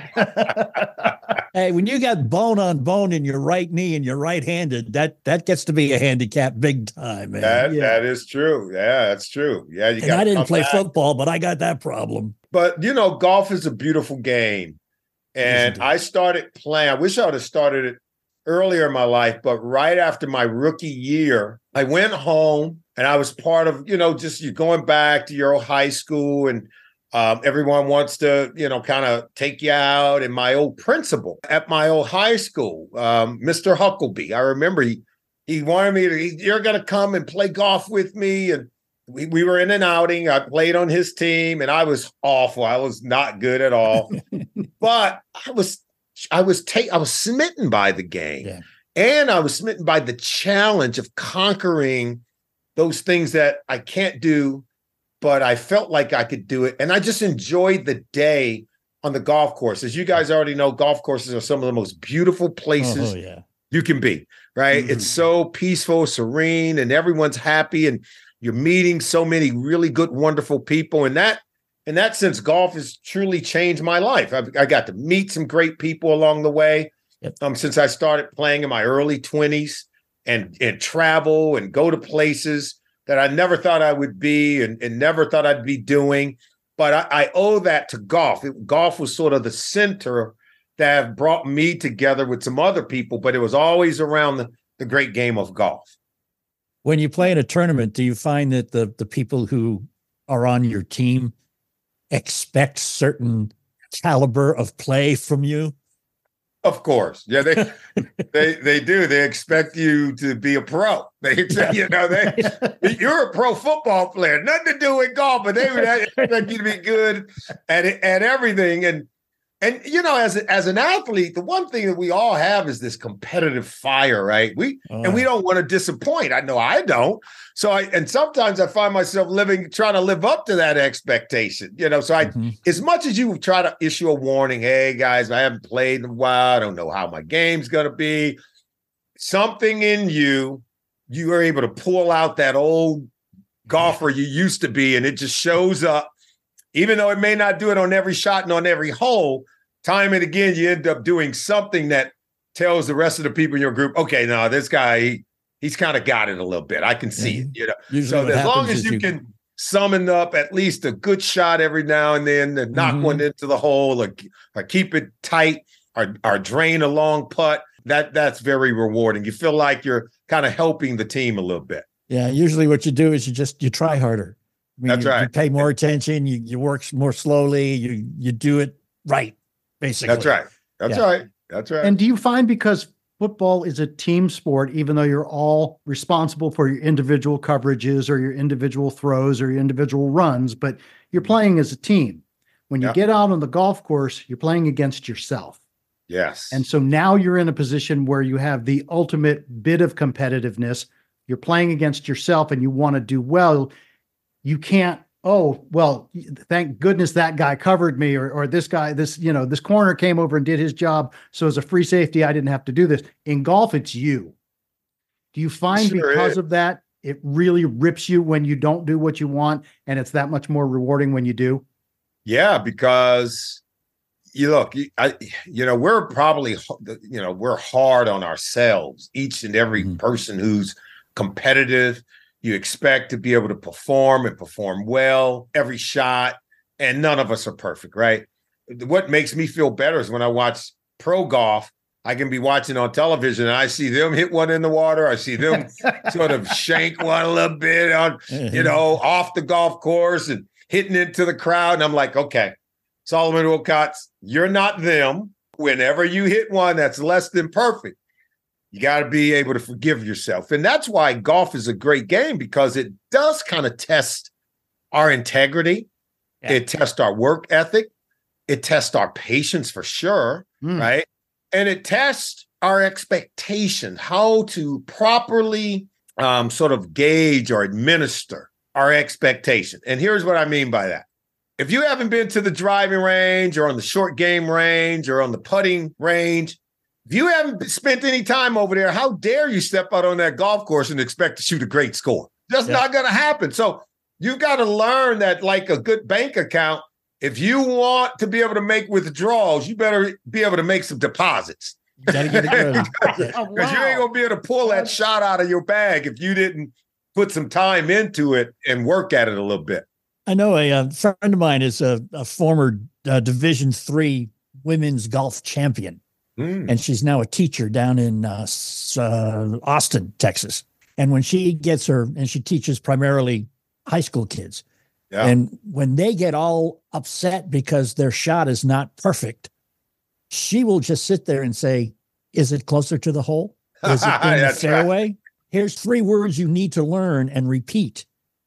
Hey, when you got bone on bone in your right knee and you're right-handed, that that gets to be a handicap big time, man. That Yeah. that is true. Yeah, that's true. Yeah, you And got. I didn't play back. football, but I got that problem. But you know, golf is a beautiful game, and I started playing. I wish I would have started it earlier in my life, but right after my rookie year, I went home and I was part of, you know, just you going back to your old high school, and um, everyone wants to, you know, kind of take you out. And my old principal at my old high school, um, Mister Huckleby, I remember he he wanted me to, he, you're going to come and play golf with me. And we, we were in an outing. I played on his team and I was awful. I was not good at all, but I was I was ta- I was smitten by the game, yeah. And I was smitten by the challenge of conquering those things that I can't do, but I felt like I could do it. And I just enjoyed the day on the golf course. As you guys already know, golf courses are some of the most beautiful places oh, yeah. you can be, right? Mm-hmm. It's so peaceful, serene, and everyone's happy, and you're meeting so many really good, wonderful people. And that In that sense, golf has truly changed my life. I, I got to meet some great people along the way. Yep. Um, since I started playing in my early twenties, and and travel and go to places that I never thought I would be and, and never thought I'd be doing. But I, I owe that to golf. It, golf was sort of the center that brought me together with some other people, but it was always around the, the great game of golf. When you play in a tournament, do you find that the the people who are on your team expect certain caliber of play from you? Of course. Yeah, they they they do. They expect you to be a pro. They you know, they you're a pro football player. Nothing to do with golf, but they would expect you to be good at at everything. And and you know, as a, as an athlete, the one thing that we all have is this competitive fire, right? We oh. and we don't want to disappoint. I know I don't. So I and sometimes I find myself living trying to live up to that expectation. You know, so I mm-hmm. as much as you try to issue a warning, hey guys, I haven't played in a while. I don't know how my game's gonna be. Something in you, you are able to pull out that old golfer you used to be, and it just shows up. Even though it may not do it on every shot and on every hole, time and again, you end up doing something that tells the rest of the people in your group, okay, no, this guy, he, he's kind of got it a little bit. I can see yeah. it. You know, Usually so as long as you, you can summon up at least a good shot every now and then and knock mm-hmm. one into the hole, or, or keep it tight, or, or drain a long putt, that that's very rewarding. You feel like you're kind of helping the team a little bit. Yeah, usually what you do is you just you try harder. I mean, That's you, right. You pay more attention. You you work more slowly. You you do it right, basically. That's right. That's yeah. right. That's right. And do you find, because football is a team sport, even though you're all responsible for your individual coverages or your individual throws or your individual runs, but you're playing as a team. When you yep. get out on the golf course, you're playing against yourself. Yes. And so now you're in a position where you have the ultimate bit of competitiveness. You're playing against yourself and you want to do well. You can't, oh, well, thank goodness that guy covered me, or or this guy, this, you know, this corner came over and did his job. So as a free safety, I didn't have to do this. In golf, it's you. Do you find sure because is. of that, it really rips you when you don't do what you want, and it's that much more rewarding when you do? Yeah, because you look, I, you know, we're probably, you know, we're hard on ourselves, each and every mm-hmm. person who's competitive. You expect to be able to perform and perform well every shot, and none of us are perfect, right? What makes me feel better is when I watch pro golf, I can be watching on television and I see them hit one in the water. I see them sort of shank one a little bit on, you know, off the golf course and hitting into the crowd. And I'm like, okay, Solomon Wilcots, you're not them. Whenever you hit one that's less than perfect, you got to be able to forgive yourself. And that's why golf is a great game, because it does kind of test our integrity. Yeah. It tests our work ethic. It tests our patience for sure, mm. right? And it tests our expectation, how to properly um, sort of gauge or administer our expectation. And here's what I mean by that. If you haven't been to the driving range or on the short game range or on the putting range, If you haven't spent any time over there, how dare you step out on that golf course and expect to shoot a great score? That's yeah. not going to happen. So you've got to learn that, like a good bank account, if you want to be able to make withdrawals, you better be able to make some deposits. You gotta get it good. Because oh, wow. you ain't going to be able to pull that shot out of your bag if you didn't put some time into it and work at it a little bit. I know a, a friend of mine is a, a former uh, Division three women's golf champion. Mm. And she's now a teacher down in uh, uh, Austin, Texas. And when she gets her, and she teaches primarily high school kids. Yeah. And when they get all upset because their shot is not perfect, she will just sit there and say, is it closer to the hole? Is it in the fairway? Right. Here's three words you need to learn and repeat.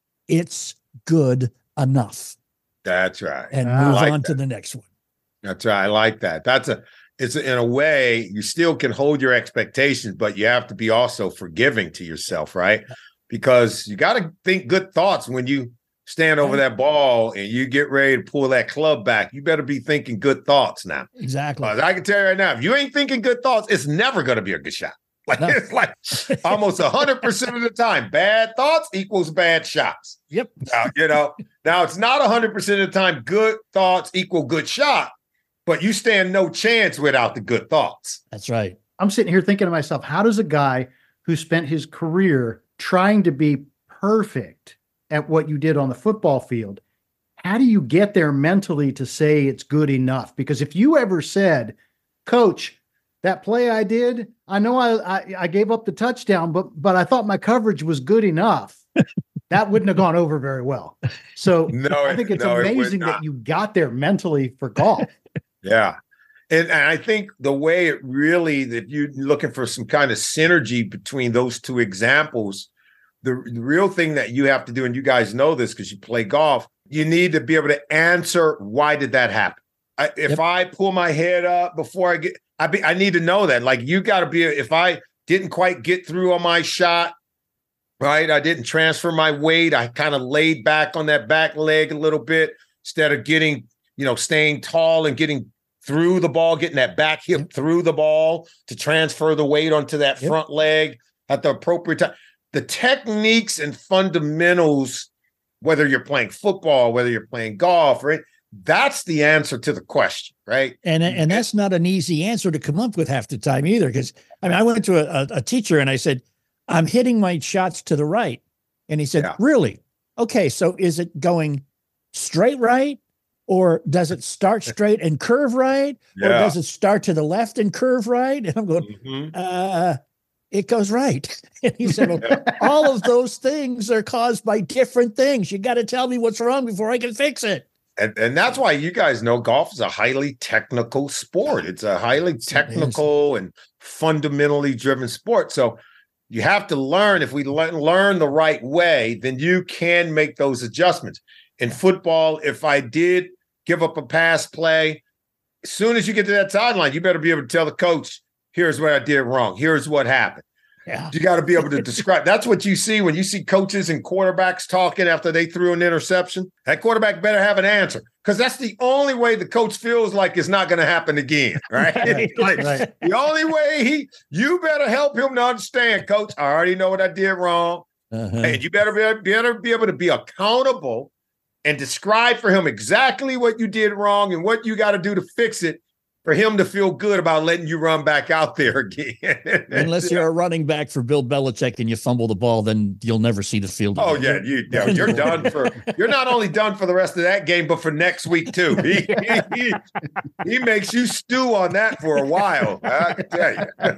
It's good enough. That's right. And move like on that. to the next one. That's right. I like that. That's a, It's in a way, you still can hold your expectations, but you have to be also forgiving to yourself, right? Because you got to think good thoughts when you stand over that ball and you get ready to pull that club back. You better be thinking good thoughts now. Exactly. I can tell you right now, if you ain't thinking good thoughts, it's never going to be a good shot. Like no. It's like almost one hundred percent of the time, bad thoughts equals bad shots. Yep. Now, you know, now it's not one hundred percent of the time good thoughts equal good shot. But you stand no chance without the good thoughts. That's right. I'm sitting here thinking to myself, how does a guy who spent his career trying to be perfect at what you did on the football field, how do you get there mentally to say it's good enough? Because if you ever said, Coach, that play I did, I know I I, I gave up the touchdown, but but I thought my coverage was good enough. That wouldn't have gone over very well. So no, I think it's no, amazing it that you got there mentally for golf. Yeah. And, and I think the way it really, that you're looking for some kind of synergy between those two examples, the, the real thing that you have to do, and you guys know this because you play golf, you need to be able to answer, why did that happen? I, if yep. I pull my head up before I get, I, be, I need to know that. Like, you got to be, if I didn't quite get through on my shot, right? I didn't transfer my weight. I kind of laid back on that back leg a little bit instead of getting, you know, staying tall and getting through the ball, getting that back hip yep. through the ball to transfer the weight onto that yep. front leg at the appropriate time. The techniques and fundamentals, whether you're playing football, whether you're playing golf, right? That's the answer to the question, right? And and that's not an easy answer to come up with half the time either. Because I mean, I went to a, a teacher and I said, I'm hitting my shots to the right. And he said, yeah. really? Okay, so is it going straight right? Or does it start straight and curve right? Yeah. Or does it start to the left and curve right? And I'm going, mm-hmm. uh, it goes right. And he said, well, yeah. all of those things are caused by different things. You got to tell me what's wrong before I can fix it. And, and that's why you guys know golf is a highly technical sport. It's a highly technical and fundamentally driven sport. So you have to learn. If we le- learn the right way, then you can make those adjustments. In football, if I did give up a pass play, as soon as you get to that sideline, you better be able to tell the coach, here's what I did wrong. Here's what happened. Yeah. You got to be able to describe. That's what you see when you see coaches and quarterbacks talking after they threw an interception. That quarterback better have an answer, because that's the only way the coach feels like it's not going to happen again, right? Like, right. The only way he, you better help him to understand, Coach, I already know what I did wrong. Uh-huh. And you better be, better be able to be accountable and describe for him exactly what you did wrong and what you got to do to fix it for him to feel good about letting you run back out there again. Unless you're a running back for Bill Belichick and you fumble the ball, then you'll never see the field again. Oh, yeah. You, yeah you're done for – you're not only done for the rest of that game, but for next week too. He, he, he makes you stew on that for a while, I can tell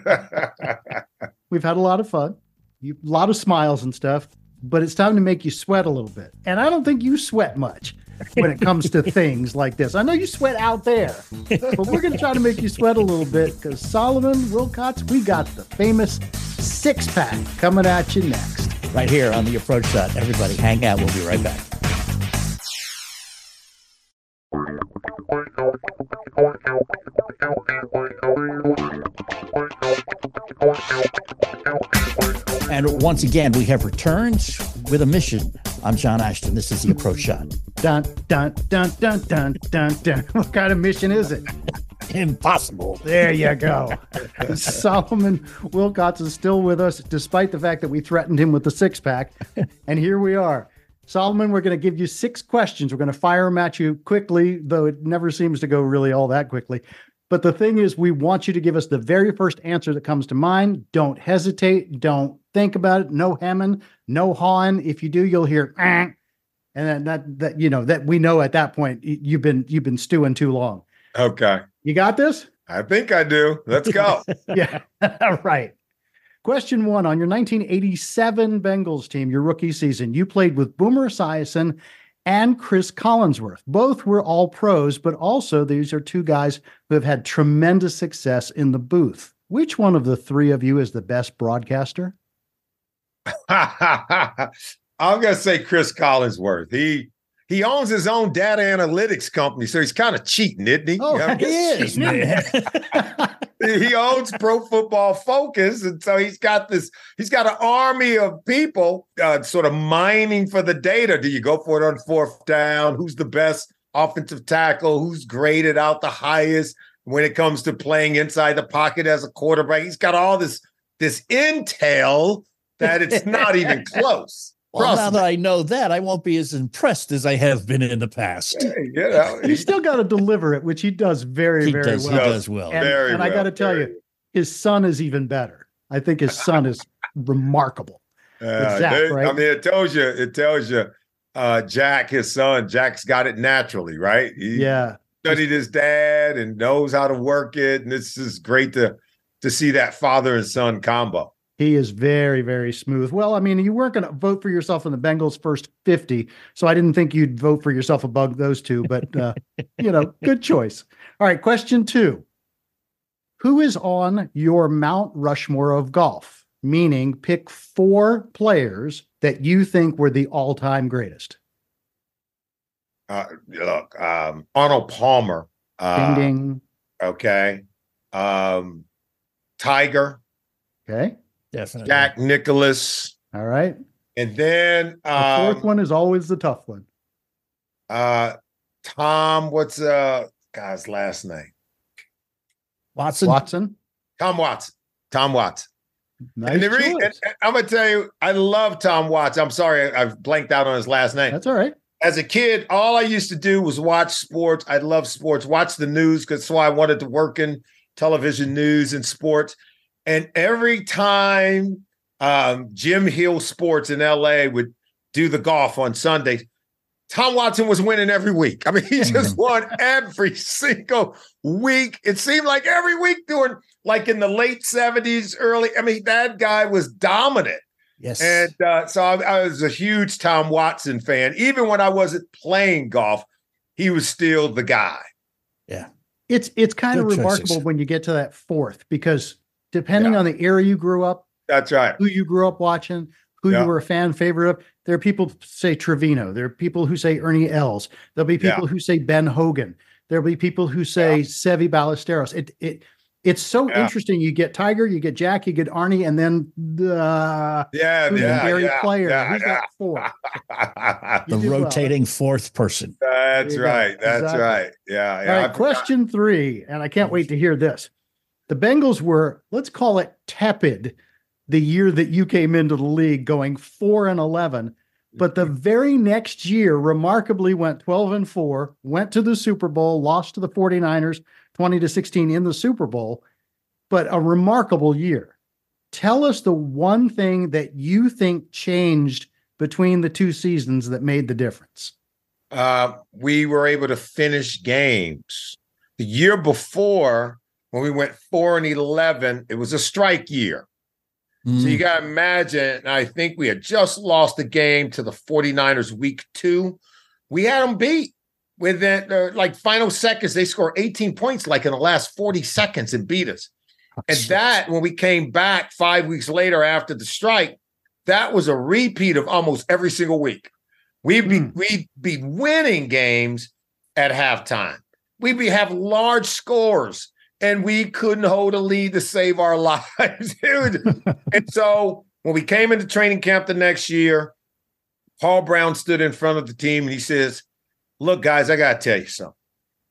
you. We've had a lot of fun, you, a lot of smiles and stuff, but it's time to make you sweat a little bit. And I don't think you sweat much when it comes to things like this. I know you sweat out there, but we're going to try to make you sweat a little bit, because Solomon Wilcots, we got the famous six-pack coming at you next. Right here on The Approach Shot. Everybody hang out. We'll be right back. And once again, we have returned with a mission. I'm John Ashton. This is The Approach Shot. Dun, dun, dun, dun, dun, dun, dun. What kind of mission is it? Impossible. There you go. Solomon Wilcots is still with us, despite the fact that we threatened him with the six pack. And here we are. Solomon, we're going to give you six questions. We're going to fire them at you quickly, though it never seems to go really all that quickly. But the thing is, we want you to give us the very first answer that comes to mind. Don't hesitate. Don't think about it. No hemming, no hawing. If you do, you'll hear, eh, and then that, that, you know, that we know at that point, you've been, you've been stewing too long. Okay. You got this? I think I do. Let's go. Yeah. All right. Question one, on your nineteen eighty-seven Bengals team, your rookie season, you played with Boomer Esiason and Chris Collinsworth. Both were all pros, but also these are two guys who have had tremendous success in the booth. Which one of the three of you is the best broadcaster? I'm going to say Chris Collinsworth. He he owns his own data analytics company, so he's kind of cheating, isn't he? Oh, I mean, he is, man. He owns Pro Football Focus, and so he's got this. He's got an army of people uh, sort of mining for the data. Do you go for it on fourth down? Who's the best offensive tackle? Who's graded out the highest when it comes to playing inside the pocket as a quarterback? He's got all this this intel that it's not even close. Well, now that I know that, I won't be as impressed as I have been in the past. Hey, you know, He's still got to deliver it, which he does very, He very does, well. he does well. And, Very and I well, got to tell very you, his son is even better. I think his son is remarkable. Uh, Zach, they- right? I mean, it tells you, it tells you, uh, Jack, his son, Jack's got it naturally, right? He Yeah. studied his dad and knows how to work it. And this is great to to see that father and son combo. He is very, very smooth. Well, I mean, you weren't going to vote for yourself in the Bengals' first fifty, so I didn't think you'd vote for yourself above those two, but, uh, you know, good choice. All right, question two. Who is on your Mount Rushmore of golf? Meaning pick four players that you think were the all-time greatest. Uh, look, um, Arnold Palmer. Uh, Ding, ding. Okay. Um, Tiger, Okay. Definitely. Jack Nicklaus. All right. And then The um, fourth one is always the tough one. uh, Tom, what's uh guy's last name? Watson. Watson. Tom Watson. Tom Watson. Nice and the re- choice. and- and I'm gonna tell you, I love Tom Watson. I'm sorry, I've blanked out on his last name. That's all right. As a kid, all I used to do was watch sports. I love sports, watch the news, because that's why I wanted to work in television news and sports. And every time um, Jim Hill Sports in L A would do the golf on Sundays, Tom Watson was winning every week. I mean, he just won every single week. It seemed like every week during, like in the late seventies, early. I mean, that guy was dominant. Yes. And uh, so I, I was a huge Tom Watson fan. Even when I wasn't playing golf, he was still the guy. yeah. It's it's kind Good of remarkable choices. when you get to that fourth, because depending Yeah. on the era you grew up, That's right. who you grew up watching, who Yeah. you were a fan favorite of, there are people who say Trevino. There are people who say Ernie Els. There'll be people Yeah. who say Ben Hogan. There'll be people who say Yeah. Sevi Ballesteros. It it it's so Yeah. interesting. You get Tiger, you get Jack, you get Arnie, and then the Yeah, who's yeah, the Gary yeah, player. yeah, Who's yeah. that for? The You did well. rotating fourth person. That's There you go. right. That's Exactly. right. Yeah. yeah. All I right, forgot. question three, and I can't wait to hear this. The Bengals were, let's call it tepid, the year that you came into the league, going four and eleven. But the very next year, remarkably, went twelve and four, went to the Super Bowl, lost to the 49ers twenty to sixteen in the Super Bowl, but a remarkable year. Tell us the one thing that you think changed between the two seasons that made the difference. Uh, we were able to finish games. The year before, when we went four and eleven, it was a strike year. So you Mm. got to imagine, I think we had just lost the game to the 49ers week two. We had them beat within uh, like final seconds. They scored eighteen points like in the last forty seconds and beat us. And that, when we came back five weeks later after the strike, that was a repeat of almost every single week. We'd be, Hmm. we'd be winning games at halftime. We'd be have large scores, and we couldn't hold a lead to save our lives. It was- and so when we came into training camp the next year, Paul Brown stood in front of the team and he says, "Look, guys, I got to tell you something.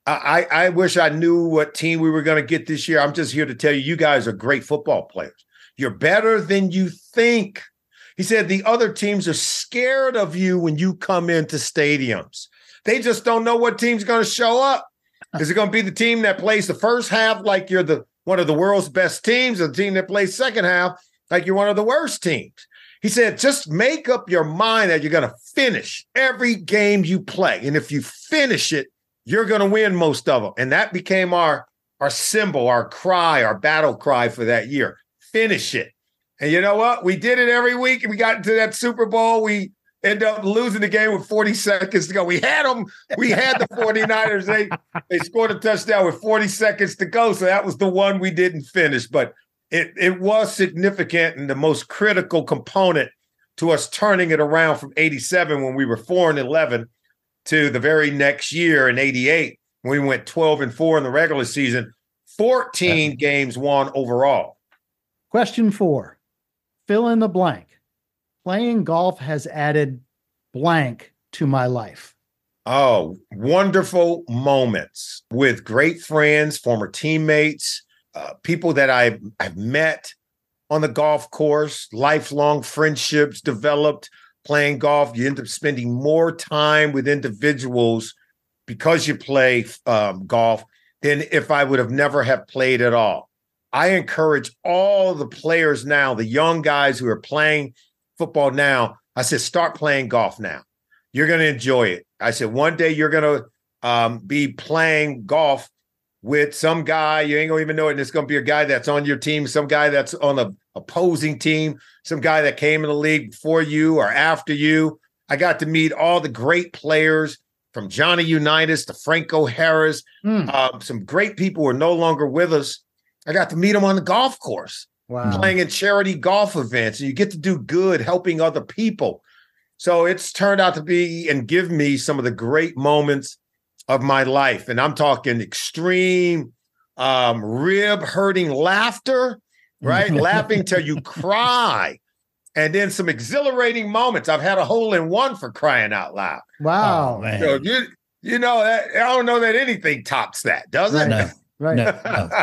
I, I wish I knew what team we were going to get this year. I'm just here to tell you, you guys are great football players. You're better than you think. He said the other teams are scared of you when you come into stadiums. They just don't know what team's going to show up. Is it going to be the team that plays the first half like you're the one of the world's best teams, or the team that plays second half like you're one of the worst teams? He said, just make up your mind that you're going to finish every game you play. And if you finish it, you're going to win most of them. And that became our, our symbol, our cry, our battle cry for that year. Finish it. And you know what? We did it every week. We got into that Super Bowl. We end up losing the game with forty seconds to go. We had them. We had the 49ers. They, they scored a touchdown with forty seconds to go. So that was the one we didn't finish. But it, it was significant and the most critical component to us turning it around from eighty-seven when we were four and eleven to the very next year in eighty-eight when we went twelve and four in the regular season, fourteen yeah. games won overall. Question four, fill in the blank. Playing golf has added blank to my life. Oh, wonderful moments with great friends, former teammates, uh, people that I've, I've met on the golf course, lifelong friendships developed playing golf. You end up spending more time with individuals because you play um, golf than if I would have never have played at all. I encourage all the players now, the young guys who are playing football now, I said, start playing golf now. You're going to enjoy it. I said, one day you're going to um, be playing golf with some guy. You ain't going to even know it. And it's going to be a guy that's on your team, some guy that's on the opposing team, some guy that came in the league before you or after you. I got to meet all the great players from Johnny Unitas to Franco Harris, mm. uh, some great people who are no longer with us. I got to meet them on the golf course. Wow. Playing in charity golf events, and you get to do good, helping other people. So it's turned out to be and give me some of the great moments of my life. And I'm talking extreme um, rib hurting laughter, right? Laughing till you cry. And then some exhilarating moments. I've had a hole in one for crying out loud. Wow. Oh, man. So you, you know, that, I don't know that anything tops that, does it? No. Right. No,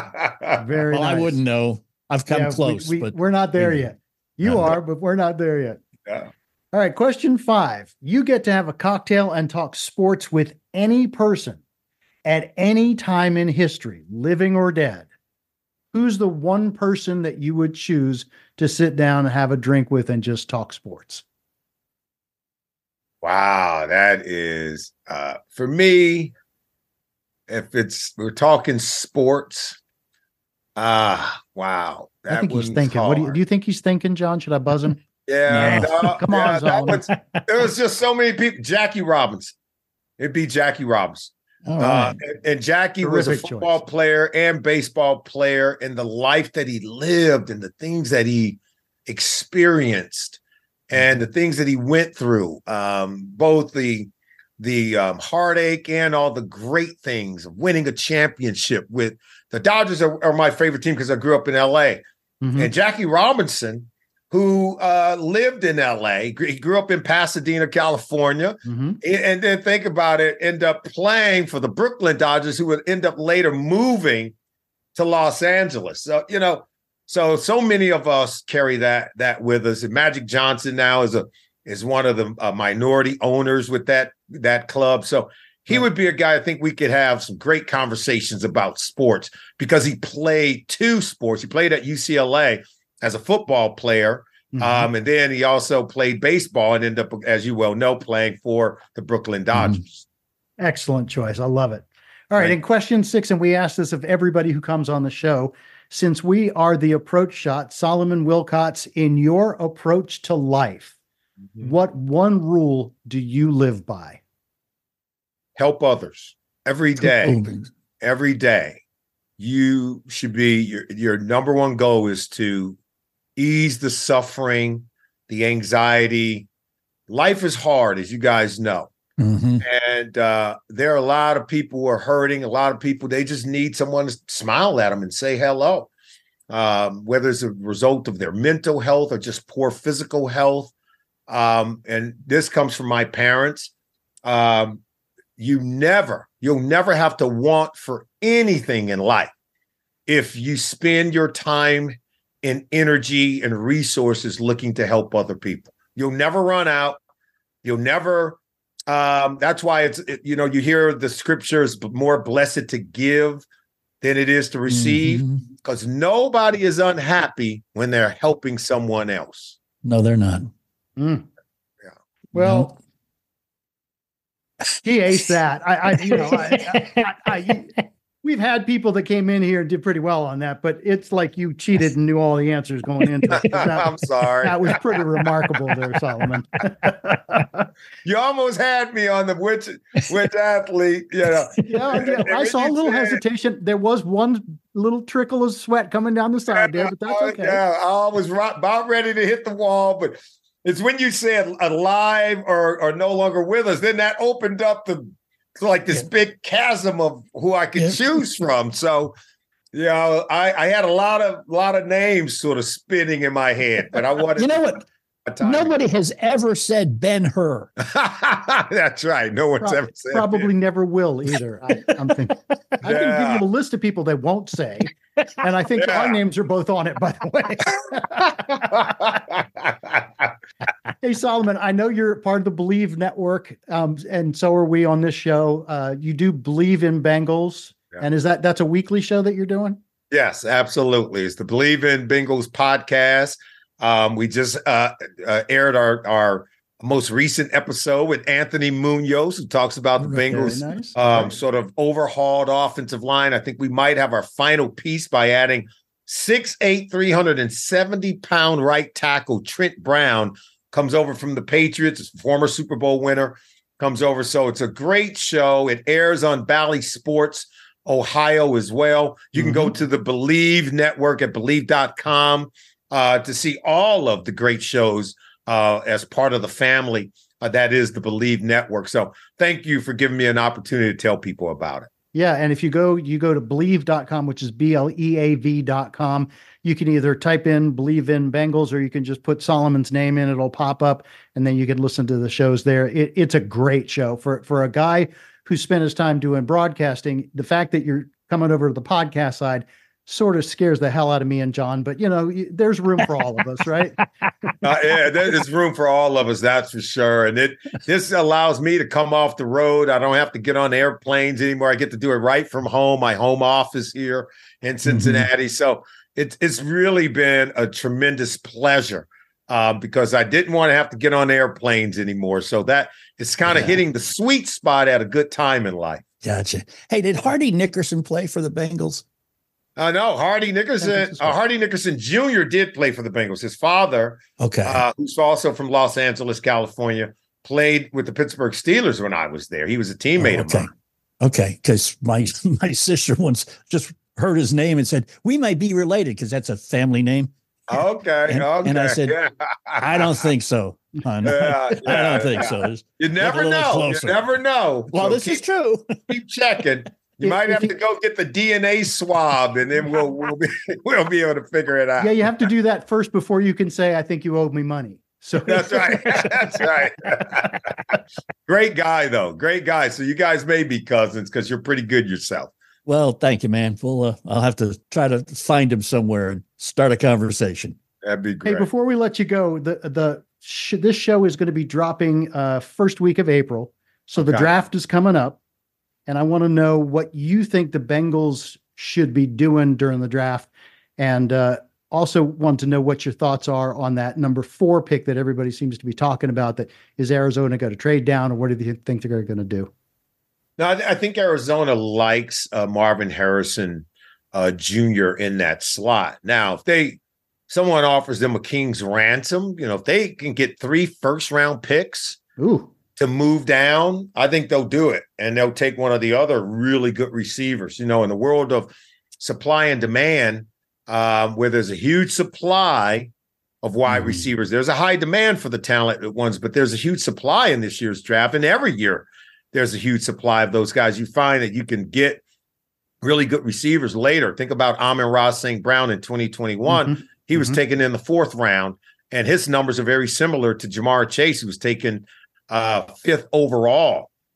no. Very well, nice. I wouldn't know. I've come yeah, close, we, we, but we're not there you know. yet. You No. are, but we're not there yet. Yeah. All right. Question five. You get to have a cocktail and talk sports with any person at any time in history, living or dead. Who's the one person that you would choose to sit down and have a drink with and just talk sports? Wow. That is, uh, for me, if it's, we're talking sports, Ah, wow. That I think he's thinking. Hard. What do you, do you think he's thinking, John? Should I buzz him? Yeah. No. No, Come yeah, on, Solomon. was, there was just so many people. Jackie Robinson. It'd be Jackie Robinson. All uh, right. and, and Jackie Terrific was a football choice. player and baseball player, and the life that he lived and the things that he experienced and the things that he went through, um, both the the um, heartache and all the great things of winning a championship with the Dodgers are, are my favorite team because I grew up in L A. Mm-hmm. And Jackie Robinson, who uh, lived in L A, he grew up in Pasadena, California. Mm-hmm. And then think about it, end up playing for the Brooklyn Dodgers, who would end up later moving to Los Angeles. So, you know, so, so many of us carry that, that with us. And Magic Johnson now is a, is one of the uh, minority owners with that, that club. So he right. would be a guy I think we could have some great conversations about sports because he played two sports. He played at U C L A as a football player. Mm-hmm. Um, and then he also played baseball and ended up, as you well know, playing for the Brooklyn Dodgers. Mm-hmm. Excellent choice. I love it. All right. right. In question six, and we ask this of everybody who comes on the show, since we are the approach shot, Solomon Wilcots, in your approach to life, mm-hmm. what one rule do you live by? Help others every day. Every day. You should be, your, your number one goal is to ease the suffering, the anxiety. Life is hard, as you guys know. Mm-hmm. And uh, there are a lot of people who are hurting. A lot of people, they just need someone to smile at them and say hello. Um, whether it's a result of their mental health or just poor physical health. Um, and this comes from my parents. Um, you never, you'll never have to want for anything in life if you spend your time and energy and resources looking to help other people. You'll never run out. You'll never, um, that's why it's, it, you know, you hear the scriptures, more blessed to give than it is to receive, because mm-hmm. nobody is unhappy when they're helping someone else. No, they're not. Mm. Yeah. Well, no. He aced that. I, I you know, I, I, I, I, we've had people that came in here and did pretty well on that, but it's like you cheated and knew all the answers going into it. That, I'm sorry. That was pretty remarkable there, Solomon. You almost had me on the which which athlete, you know. Yeah, yeah. I saw a little said, hesitation. There was one little trickle of sweat coming down the side there, but that's okay. Yeah, I was right, about ready to hit the wall, but it's when you said alive or, or no longer with us, then that opened up the like this yeah. big chasm of who I could yeah. choose from. So, you know, I, I had a lot of lot of names sort of spinning in my head, but I wanted. You know what? Nobody has ever said Ben-Hur. That's right. No one's Pro- ever said. Probably Ben. Never will either. I, I'm thinking. I can yeah. give you a list of people they won't say, and I think yeah. our names are both on it. By the way. Hey Solomon, I know you're part of the Believe Network, um, and so are we on this show. Uh, you do Believe in Bengals, yeah. and is that that's a weekly show that you're doing? Yes, absolutely. It's the Believe in Bengals podcast. Um, we just uh, uh, aired our, our most recent episode with Anthony Munoz, who talks about the Very Bengals nice. um, right. sort of overhauled offensive line. I think we might have our final piece by adding six eight, three hundred seventy pound right tackle Trent Brown comes over from the Patriots, former Super Bowl winner, comes over. So it's a great show. It airs on Bally Sports Ohio as well. You mm-hmm. can go to the Believe Network at believe dot com. Uh, to see all of the great shows uh, as part of the family uh, that is the Believe Network. So thank you for giving me an opportunity to tell people about it. Yeah, and if you go, you go to believe dot com, which is B L E A V dot com. You can either type in Believe in Bengals, or you can just put Solomon's name in. It'll pop up, and then you can listen to the shows there. It, it's a great show. For, for a guy who spent his time doing broadcasting, the fact that you're coming over to the podcast side sort of scares the hell out of me and John, but you know, there's room for all of us, right? uh, yeah, there's room for all of us, that's for sure. And it this allows me to come off the road. I don't have to get on airplanes anymore. I get to do it right from home, my home office here in Cincinnati. Mm-hmm. So it's it's really been a tremendous pleasure uh, because I didn't want to have to get on airplanes anymore. So that it's kind of yeah. hitting the sweet spot at a good time in life. Gotcha. Hey, did Hardy Nickerson play for the Bengals? Uh, no, Hardy Nickerson, uh, Hardy Nickerson Junior did play for the Bengals. His father, okay, uh, who's also from Los Angeles, California, played with the Pittsburgh Steelers when I was there. He was a teammate oh, okay. of mine. Okay, because my my sister once just heard his name and said, we might be related because that's a family name. Okay, and, okay. And I said, yeah. I don't think so. Hon. Yeah, yeah, I don't think yeah. so. Just you never know. Closer. You never know. Well, so this keep, is true. Keep checking. You if, might have to go get the D N A swab, and then we'll we'll be we'll be able to figure it out. Yeah, you have to do that first before you can say, "I think you owe me money." So that's right. That's right. Great guy, though. Great guy. So you guys may be cousins because you're pretty good yourself. Well, thank you, man. We'll uh, I'll have to try to find him somewhere and start a conversation. That'd be great. Hey, before we let you go, the the sh- this show is going to be dropping uh, first week of April, so the okay. draft is coming up. And I want to know what you think the Bengals should be doing during the draft. And uh, also want to know what your thoughts are on that number four pick that everybody seems to be talking about. That is Arizona going to trade down, or what do you think they're going to do? No, I, I think Arizona likes uh, Marvin Harrison uh, Junior in that slot. Now, if they someone offers them a king's ransom, you know, if they can get three first round picks. Ooh. To move down, I think they'll do it. And they'll take one of the other really good receivers. You know, in the world of supply and demand, um, where there's a huge supply of wide mm-hmm. receivers, there's a high demand for the talented ones, but there's a huge supply in this year's draft. And every year there's a huge supply of those guys. You find that you can get really good receivers later. Think about Amon-Ra Saint Brown in twenty twenty-one. Mm-hmm. He was mm-hmm. taken in the fourth round, and his numbers are very similar to Jamar Chase, who was taken uh, fifth overall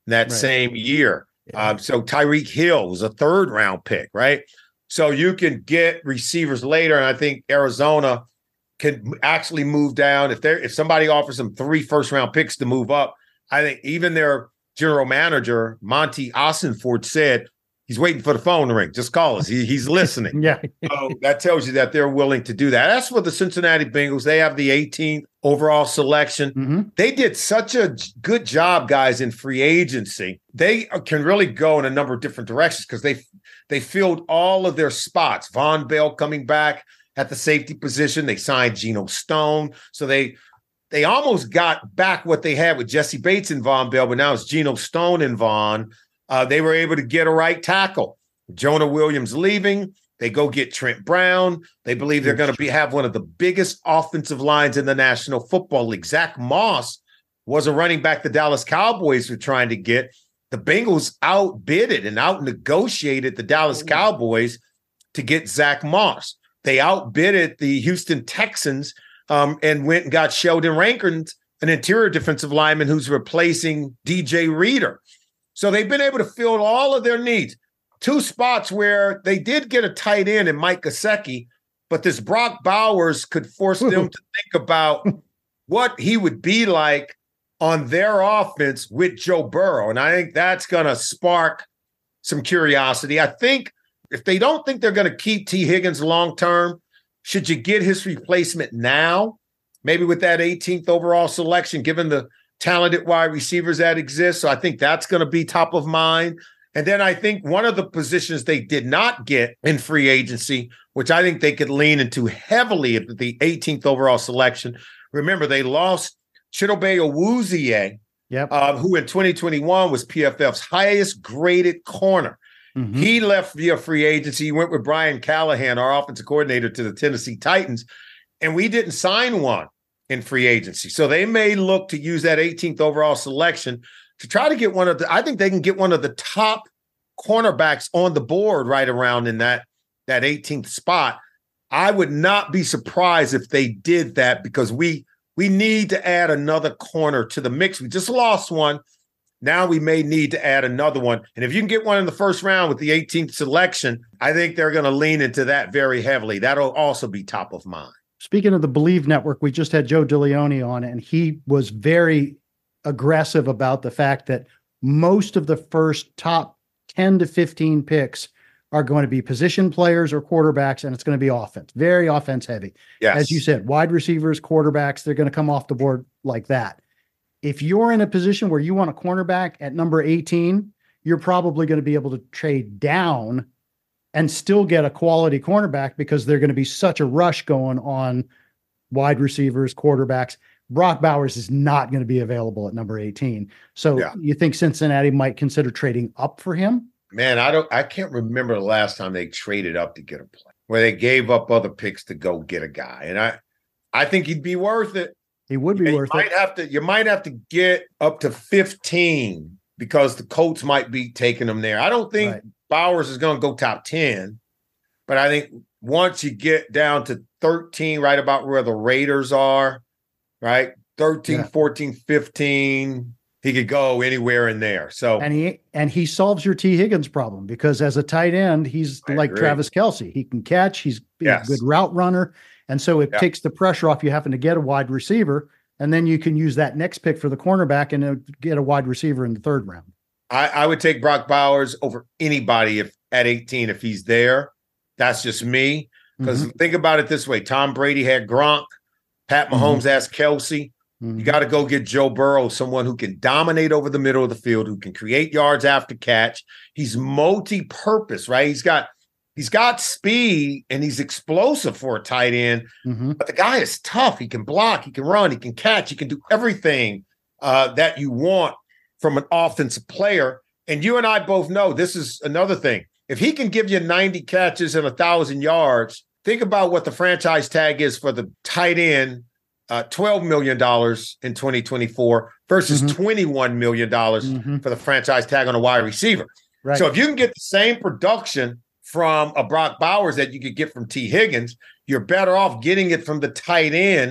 that Right. same year. Yeah. Um, so Tyreek Hill was a third round pick, right? So you can get receivers later, and I think Arizona can actually move down if they're if somebody offers them three first round picks to move up. I think even their general manager Monty Ossenford said he's waiting for the phone to ring. Just call us. He, he's listening. Yeah. So that tells you that they're willing to do that. That's what the Cincinnati Bengals. They have the eighteenth overall selection. Mm-hmm. They did such a good job, guys, in free agency. They can really go in a number of different directions because they they filled all of their spots. Von Bell coming back at the safety position. They signed Geno Stone. So they they almost got back what they had with Jesse Bates and Von Bell, but now it's Geno Stone and Von. Uh, they were able to get a right tackle. Jonah Williams leaving. They go get Trent Brown. They believe they're going to be have one of the biggest offensive lines in the National Football League. Zach Moss was a running back the Dallas Cowboys were trying to get. The Bengals outbidded and out-negotiated the Dallas Cowboys to get Zach Moss. They outbidded the Houston Texans um, and went and got Sheldon Rankins, an interior defensive lineman who's replacing D J Reader. So they've been able to fill all of their needs. Two spots where they did get a tight end in Mike Gesicki, but this Brock Bowers could force them to think about what he would be like on their offense with Joe Burrow. And I think that's going to spark some curiosity. I think if they don't think they're going to keep T. Higgins long-term, should you get his replacement now? Maybe with that eighteenth overall selection, given the talented wide receivers that exist. So I think that's going to be top of mind. And then I think one of the positions they did not get in free agency, which I think they could lean into heavily at the eighteenth overall selection. Remember, they lost Chidobe Awuzie, Yep. uh, who in twenty twenty-one was P F F's highest graded corner. Mm-hmm. He left via free agency. He went with Brian Callahan, our offensive coordinator, to the Tennessee Titans, and we didn't sign one in free agency. So they may look to use that eighteenth overall selection to try to get one of the, I think they can get one of the top cornerbacks on the board right around in that, that eighteenth spot. I would not be surprised if they did that because we, we need to add another corner to the mix. We just lost one. Now we may need to add another one. And if you can get one in the first round with the eighteenth selection, I think they're going to lean into that very heavily. That'll also be top of mind. Speaking of the Believe Network, we just had Joe DeLeone on, and he was very aggressive about the fact that most of the first top ten to fifteen picks are going to be position players or quarterbacks, and it's going to be offense, very offense heavy. Yes. As you said, wide receivers, quarterbacks, they're going to come off the board like that. If you're in a position where you want a cornerback at number eighteen, you're probably going to be able to trade down and still get a quality cornerback because they're going to be such a rush going on wide receivers, quarterbacks. Brock Bowers is not going to be available at number eighteen. So Yeah. you think Cincinnati might consider trading up for him? Man, I don't. I can't remember the last time they traded up to get a player, where they gave up other picks to go get a guy. And I, I think he'd be worth it. He would be And worth you it. might have to. You might have to get up to fifteen because the Colts might be taking him there. I don't think Right. Bowers is going to go top ten, but I think once you get down to thirteen, right about where the Raiders are, right, thirteen, Yeah. fourteen, fifteen. He could go anywhere in there. So And he and he solves your T. Higgins problem because as a tight end, he's I like agree. Travis Kelce. He can catch. He's, he's Yes. a good route runner, and so it Yeah. takes the pressure off you having to get a wide receiver, and then you can use that next pick for the cornerback and uh, get a wide receiver in the third round. I, I would take Brock Bowers over anybody if at eighteen if he's there. That's just me. Because Mhm. think about it this way: Tom Brady had Gronk, Pat Mahomes has Kelsey. Mhm. You got to go get Joe Burrow, someone who can dominate over the middle of the field, who can create yards after catch. He's multi-purpose, right? He's got he's got speed and he's explosive for a tight end. Mhm. But the guy is tough. He can block, he can run, he can catch, he can do everything uh, that you want from an offensive player. And you and I both know this is another thing. If he can give you ninety catches and a thousand yards, think about what the franchise tag is for the tight end. Uh, twelve million dollars in twenty twenty-four versus Mhm. twenty-one million dollars Mhm. for the franchise tag on a wide receiver. Right. So if you can get the same production from a Brock Bowers that you could get from T. Higgins, you're better off getting it from the tight end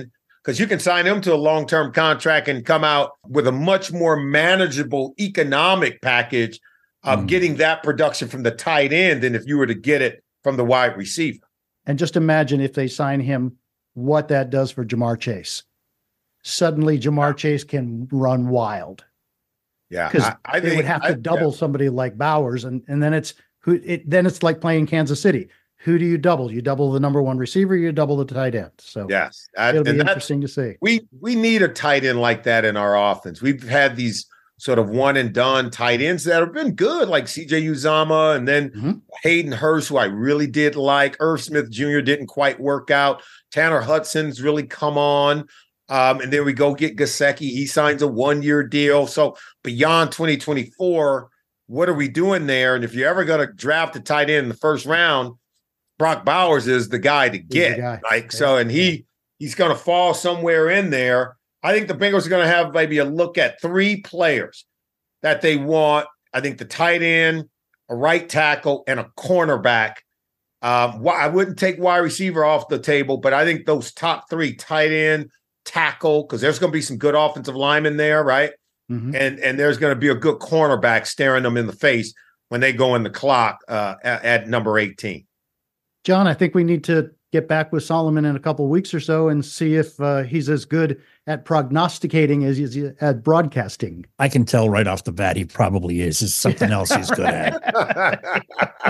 because you can sign him to a long-term contract and come out with a much more manageable economic package of mm. getting that production from the tight end than if you were to get it from the wide receiver. And just imagine if they sign him, what that does for Ja'Marr Chase. Suddenly, Ja'Marr Chase can run wild. Yeah, because I, I they think, would have to I, double yeah. somebody like Bowers, and and then it's who. It then it's like playing Kansas City. Who do you double? You double the number one receiver. You double the tight end. So yes, I, it'll be and interesting to see. We we need a tight end like that in our offense. We've had these sort of one and done tight ends that have been good, like C J Uzomah, and then mm-hmm. Hayden Hurst, who I really did like. Irv Smith Junior didn't quite work out. Tanner Hudson's really come on. Um, and then we go get Gesicki. He signs a one-year deal. So beyond twenty twenty-four, what are we doing there? And if you're ever going to draft a tight end in the first round, Brock Bowers is the guy to get. Guy. Like yeah. so, and he he's going to fall somewhere in there. I think the Bengals are going to have maybe a look at three players that they want. I think the tight end, a right tackle, and a cornerback. Um, I wouldn't take wide receiver off the table, but I think those top three, tight end, tackle, because there's going to be some good offensive linemen there, right? Mm-hmm. And and there's going to be a good cornerback staring them in the face when they go in the clock uh, at, at number eighteen. John, I think we need to get back with Solomon in a couple of weeks or so and see if uh, he's as good at prognosticating as he's at broadcasting. I can tell right off the bat he probably is. It's something else he's good at.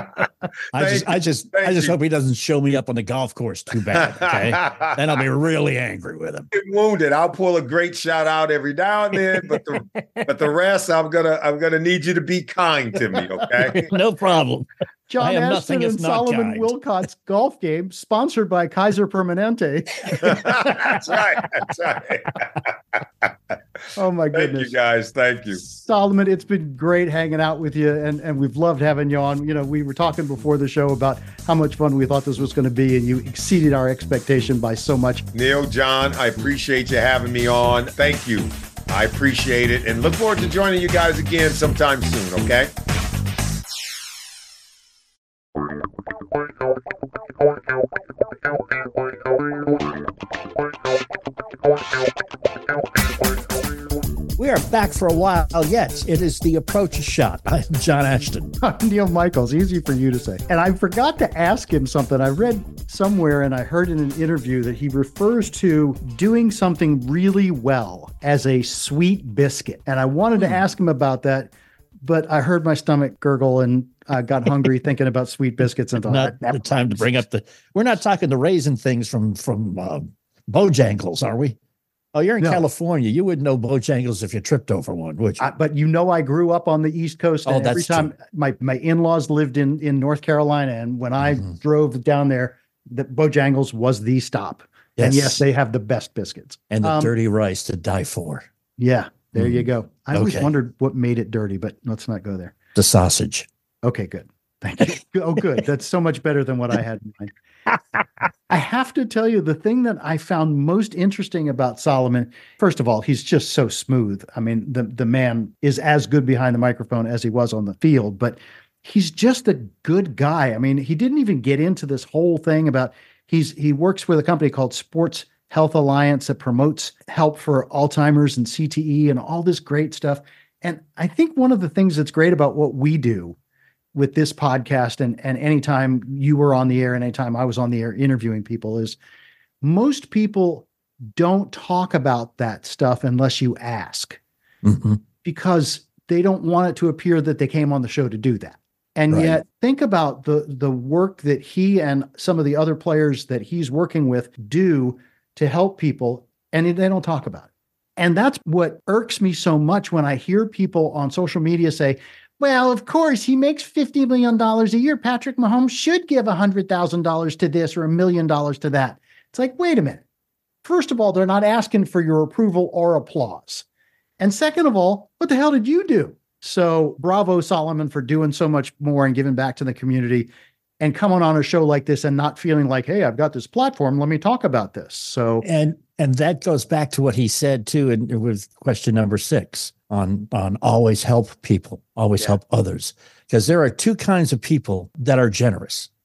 I just, I just, Thank I just you. hope he doesn't show me up on the golf course too bad. Okay, then I'll be really angry with him. Get wounded. I'll pull a great shot out every now and then, but the, but the rest, I'm gonna, I'm gonna need you to be kind to me. Okay, no problem. John Ashton and Solomon kind. Wilcott's golf game, sponsored by Kaiser Permanente. That's right. That's right. Oh my goodness. Thank you guys. Thank you. Solomon, it's been great hanging out with you, and, and we've loved having you on. You know, we were talking before the show about how much fun we thought this was going to be, and you exceeded our expectation by so much. Neil, John, I appreciate you having me on. Thank you. I appreciate it, and look forward to joining you guys again sometime soon, okay? We are back for a while yet. It is the Approach Shot. I'm John Ashton. I'm Neil Michaels. Easy for you to say. And I forgot to ask him something. I read somewhere and I heard in an interview that he refers to doing something really well as a sweet biscuit. And I wanted mm. to ask him about that, but I heard my stomach gurgle and I got hungry thinking about sweet biscuits. And not the time to bring up the. We're not talking the raisin things from from uh, Bojangles, are we? Oh, you're in no. California. You wouldn't know Bojangles if you tripped over one, would you? I, but you know, I grew up on the East Coast. And oh, every time true. my my in-laws lived in in North Carolina, and when I mm-hmm. drove down there, the Bojangles was the stop. Yes. And yes, they have the best biscuits and the um, dirty rice to die for. Yeah, there mm. you go. I okay. always wondered what made it dirty, but let's not go there. The sausage. Okay, good. Thank you. Oh, good. That's so much better than what I had in mind. I have to tell you, the thing that I found most interesting about Solomon, first of all, he's just so smooth. I mean, the, the man is as good behind the microphone as he was on the field, but he's just a good guy. I mean, he didn't even get into this whole thing about he's he works with a company called Sports Health Alliance that promotes help for Alzheimer's and C T E and all this great stuff. And I think one of the things that's great about what we do with this podcast and, and anytime you were on the air and anytime I was on the air interviewing people is most people don't talk about that stuff unless you ask mm-hmm. because they don't want it to appear that they came on the show to do that. And right. yet think about the, the work that he and some of the other players that he's working with do to help people, and they don't talk about it. And that's what irks me so much when I hear people on social media say, well, of course, he makes fifty million dollars a year. Patrick Mahomes should give one hundred thousand dollars to this or a million dollars to that. It's like, wait a minute. First of all, they're not asking for your approval or applause. And second of all, what the hell did you do? So bravo, Solomon, for doing so much more and giving back to the community and coming on a show like this and not feeling like, hey, I've got this platform. Let me talk about this. So and and that goes back to what he said, too, and with question number six. On, on always help people, always yeah. help others. Because there are two kinds of people that are generous.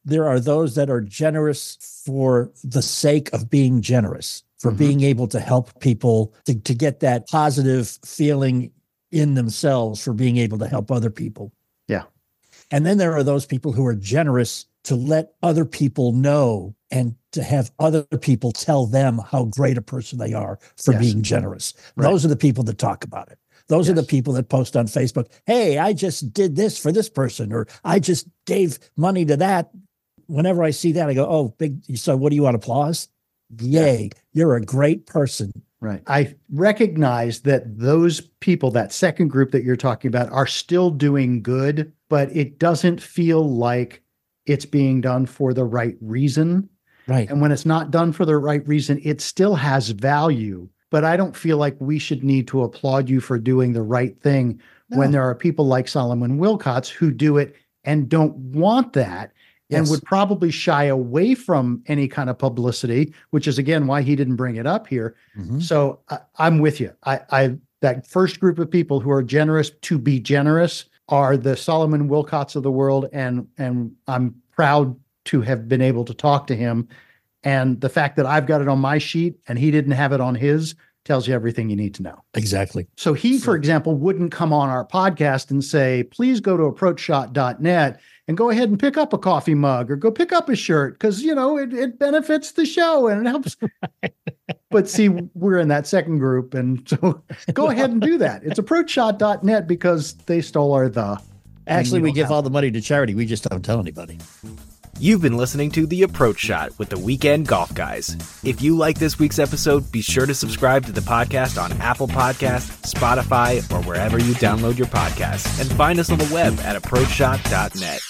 there are those that are generous for the sake of being generous, for mm-hmm. being able to help people to, to get that positive feeling in themselves, for being able to help other people. Yeah. And then there are those people who are generous to let other people know and to have other people tell them how great a person they are for yes. being generous. Right. Those are the people that talk about it. Those yes. are the people that post on Facebook, hey, I just did this for this person, or I just gave money to that. Whenever I see that, I go, oh, big. So what do you want, applause? Yay, yeah. You're a great person. Right. I recognize that those people, that second group that you're talking about, are still doing good, but it doesn't feel like it's being done for the right reason. Right. And when it's not done for the right reason, it still has value. But I don't feel like we should need to applaud you for doing the right thing no. when there are people like Solomon Wilcots who do it and don't want that. Yes. And would probably shy away from any kind of publicity, which is, again, why he didn't bring it up here. Mm-hmm. So I, I'm with you. I, I that first group of people who are generous to be generous are the Solomon Wilcots of the world, and and I'm proud to have been able to talk to him. And the fact that I've got it on my sheet and he didn't have it on his tells you everything you need to know. Exactly. So he, for example, wouldn't come on our podcast and say, please go to approach shot dot net and go ahead and pick up a coffee mug or go pick up a shirt because, you know, it, it benefits the show and it helps. But see, we're in that second group. And so go ahead and do that. It's approach shot dot net because they stole our the. Actually, we, we give all the money to charity. We just don't tell anybody. You've been listening to The Approach Shot with the Weekend Golf Guys. If you like this week's episode, be sure to subscribe to the podcast on Apple Podcasts, Spotify, or wherever you download your podcasts. And find us on the web at approach shot dot net.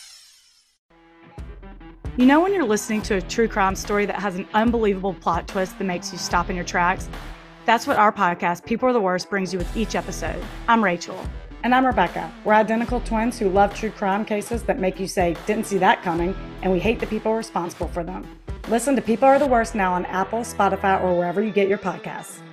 You know when you're listening to a true crime story that has an unbelievable plot twist that makes you stop in your tracks? That's what our podcast, People Are the Worst, brings you with each episode. I'm Rachel. And I'm Rebecca. We're identical twins who love true crime cases that make you say, didn't see that coming, and we hate the people responsible for them. Listen to People Are the Worst now on Apple, Spotify, or wherever you get your podcasts.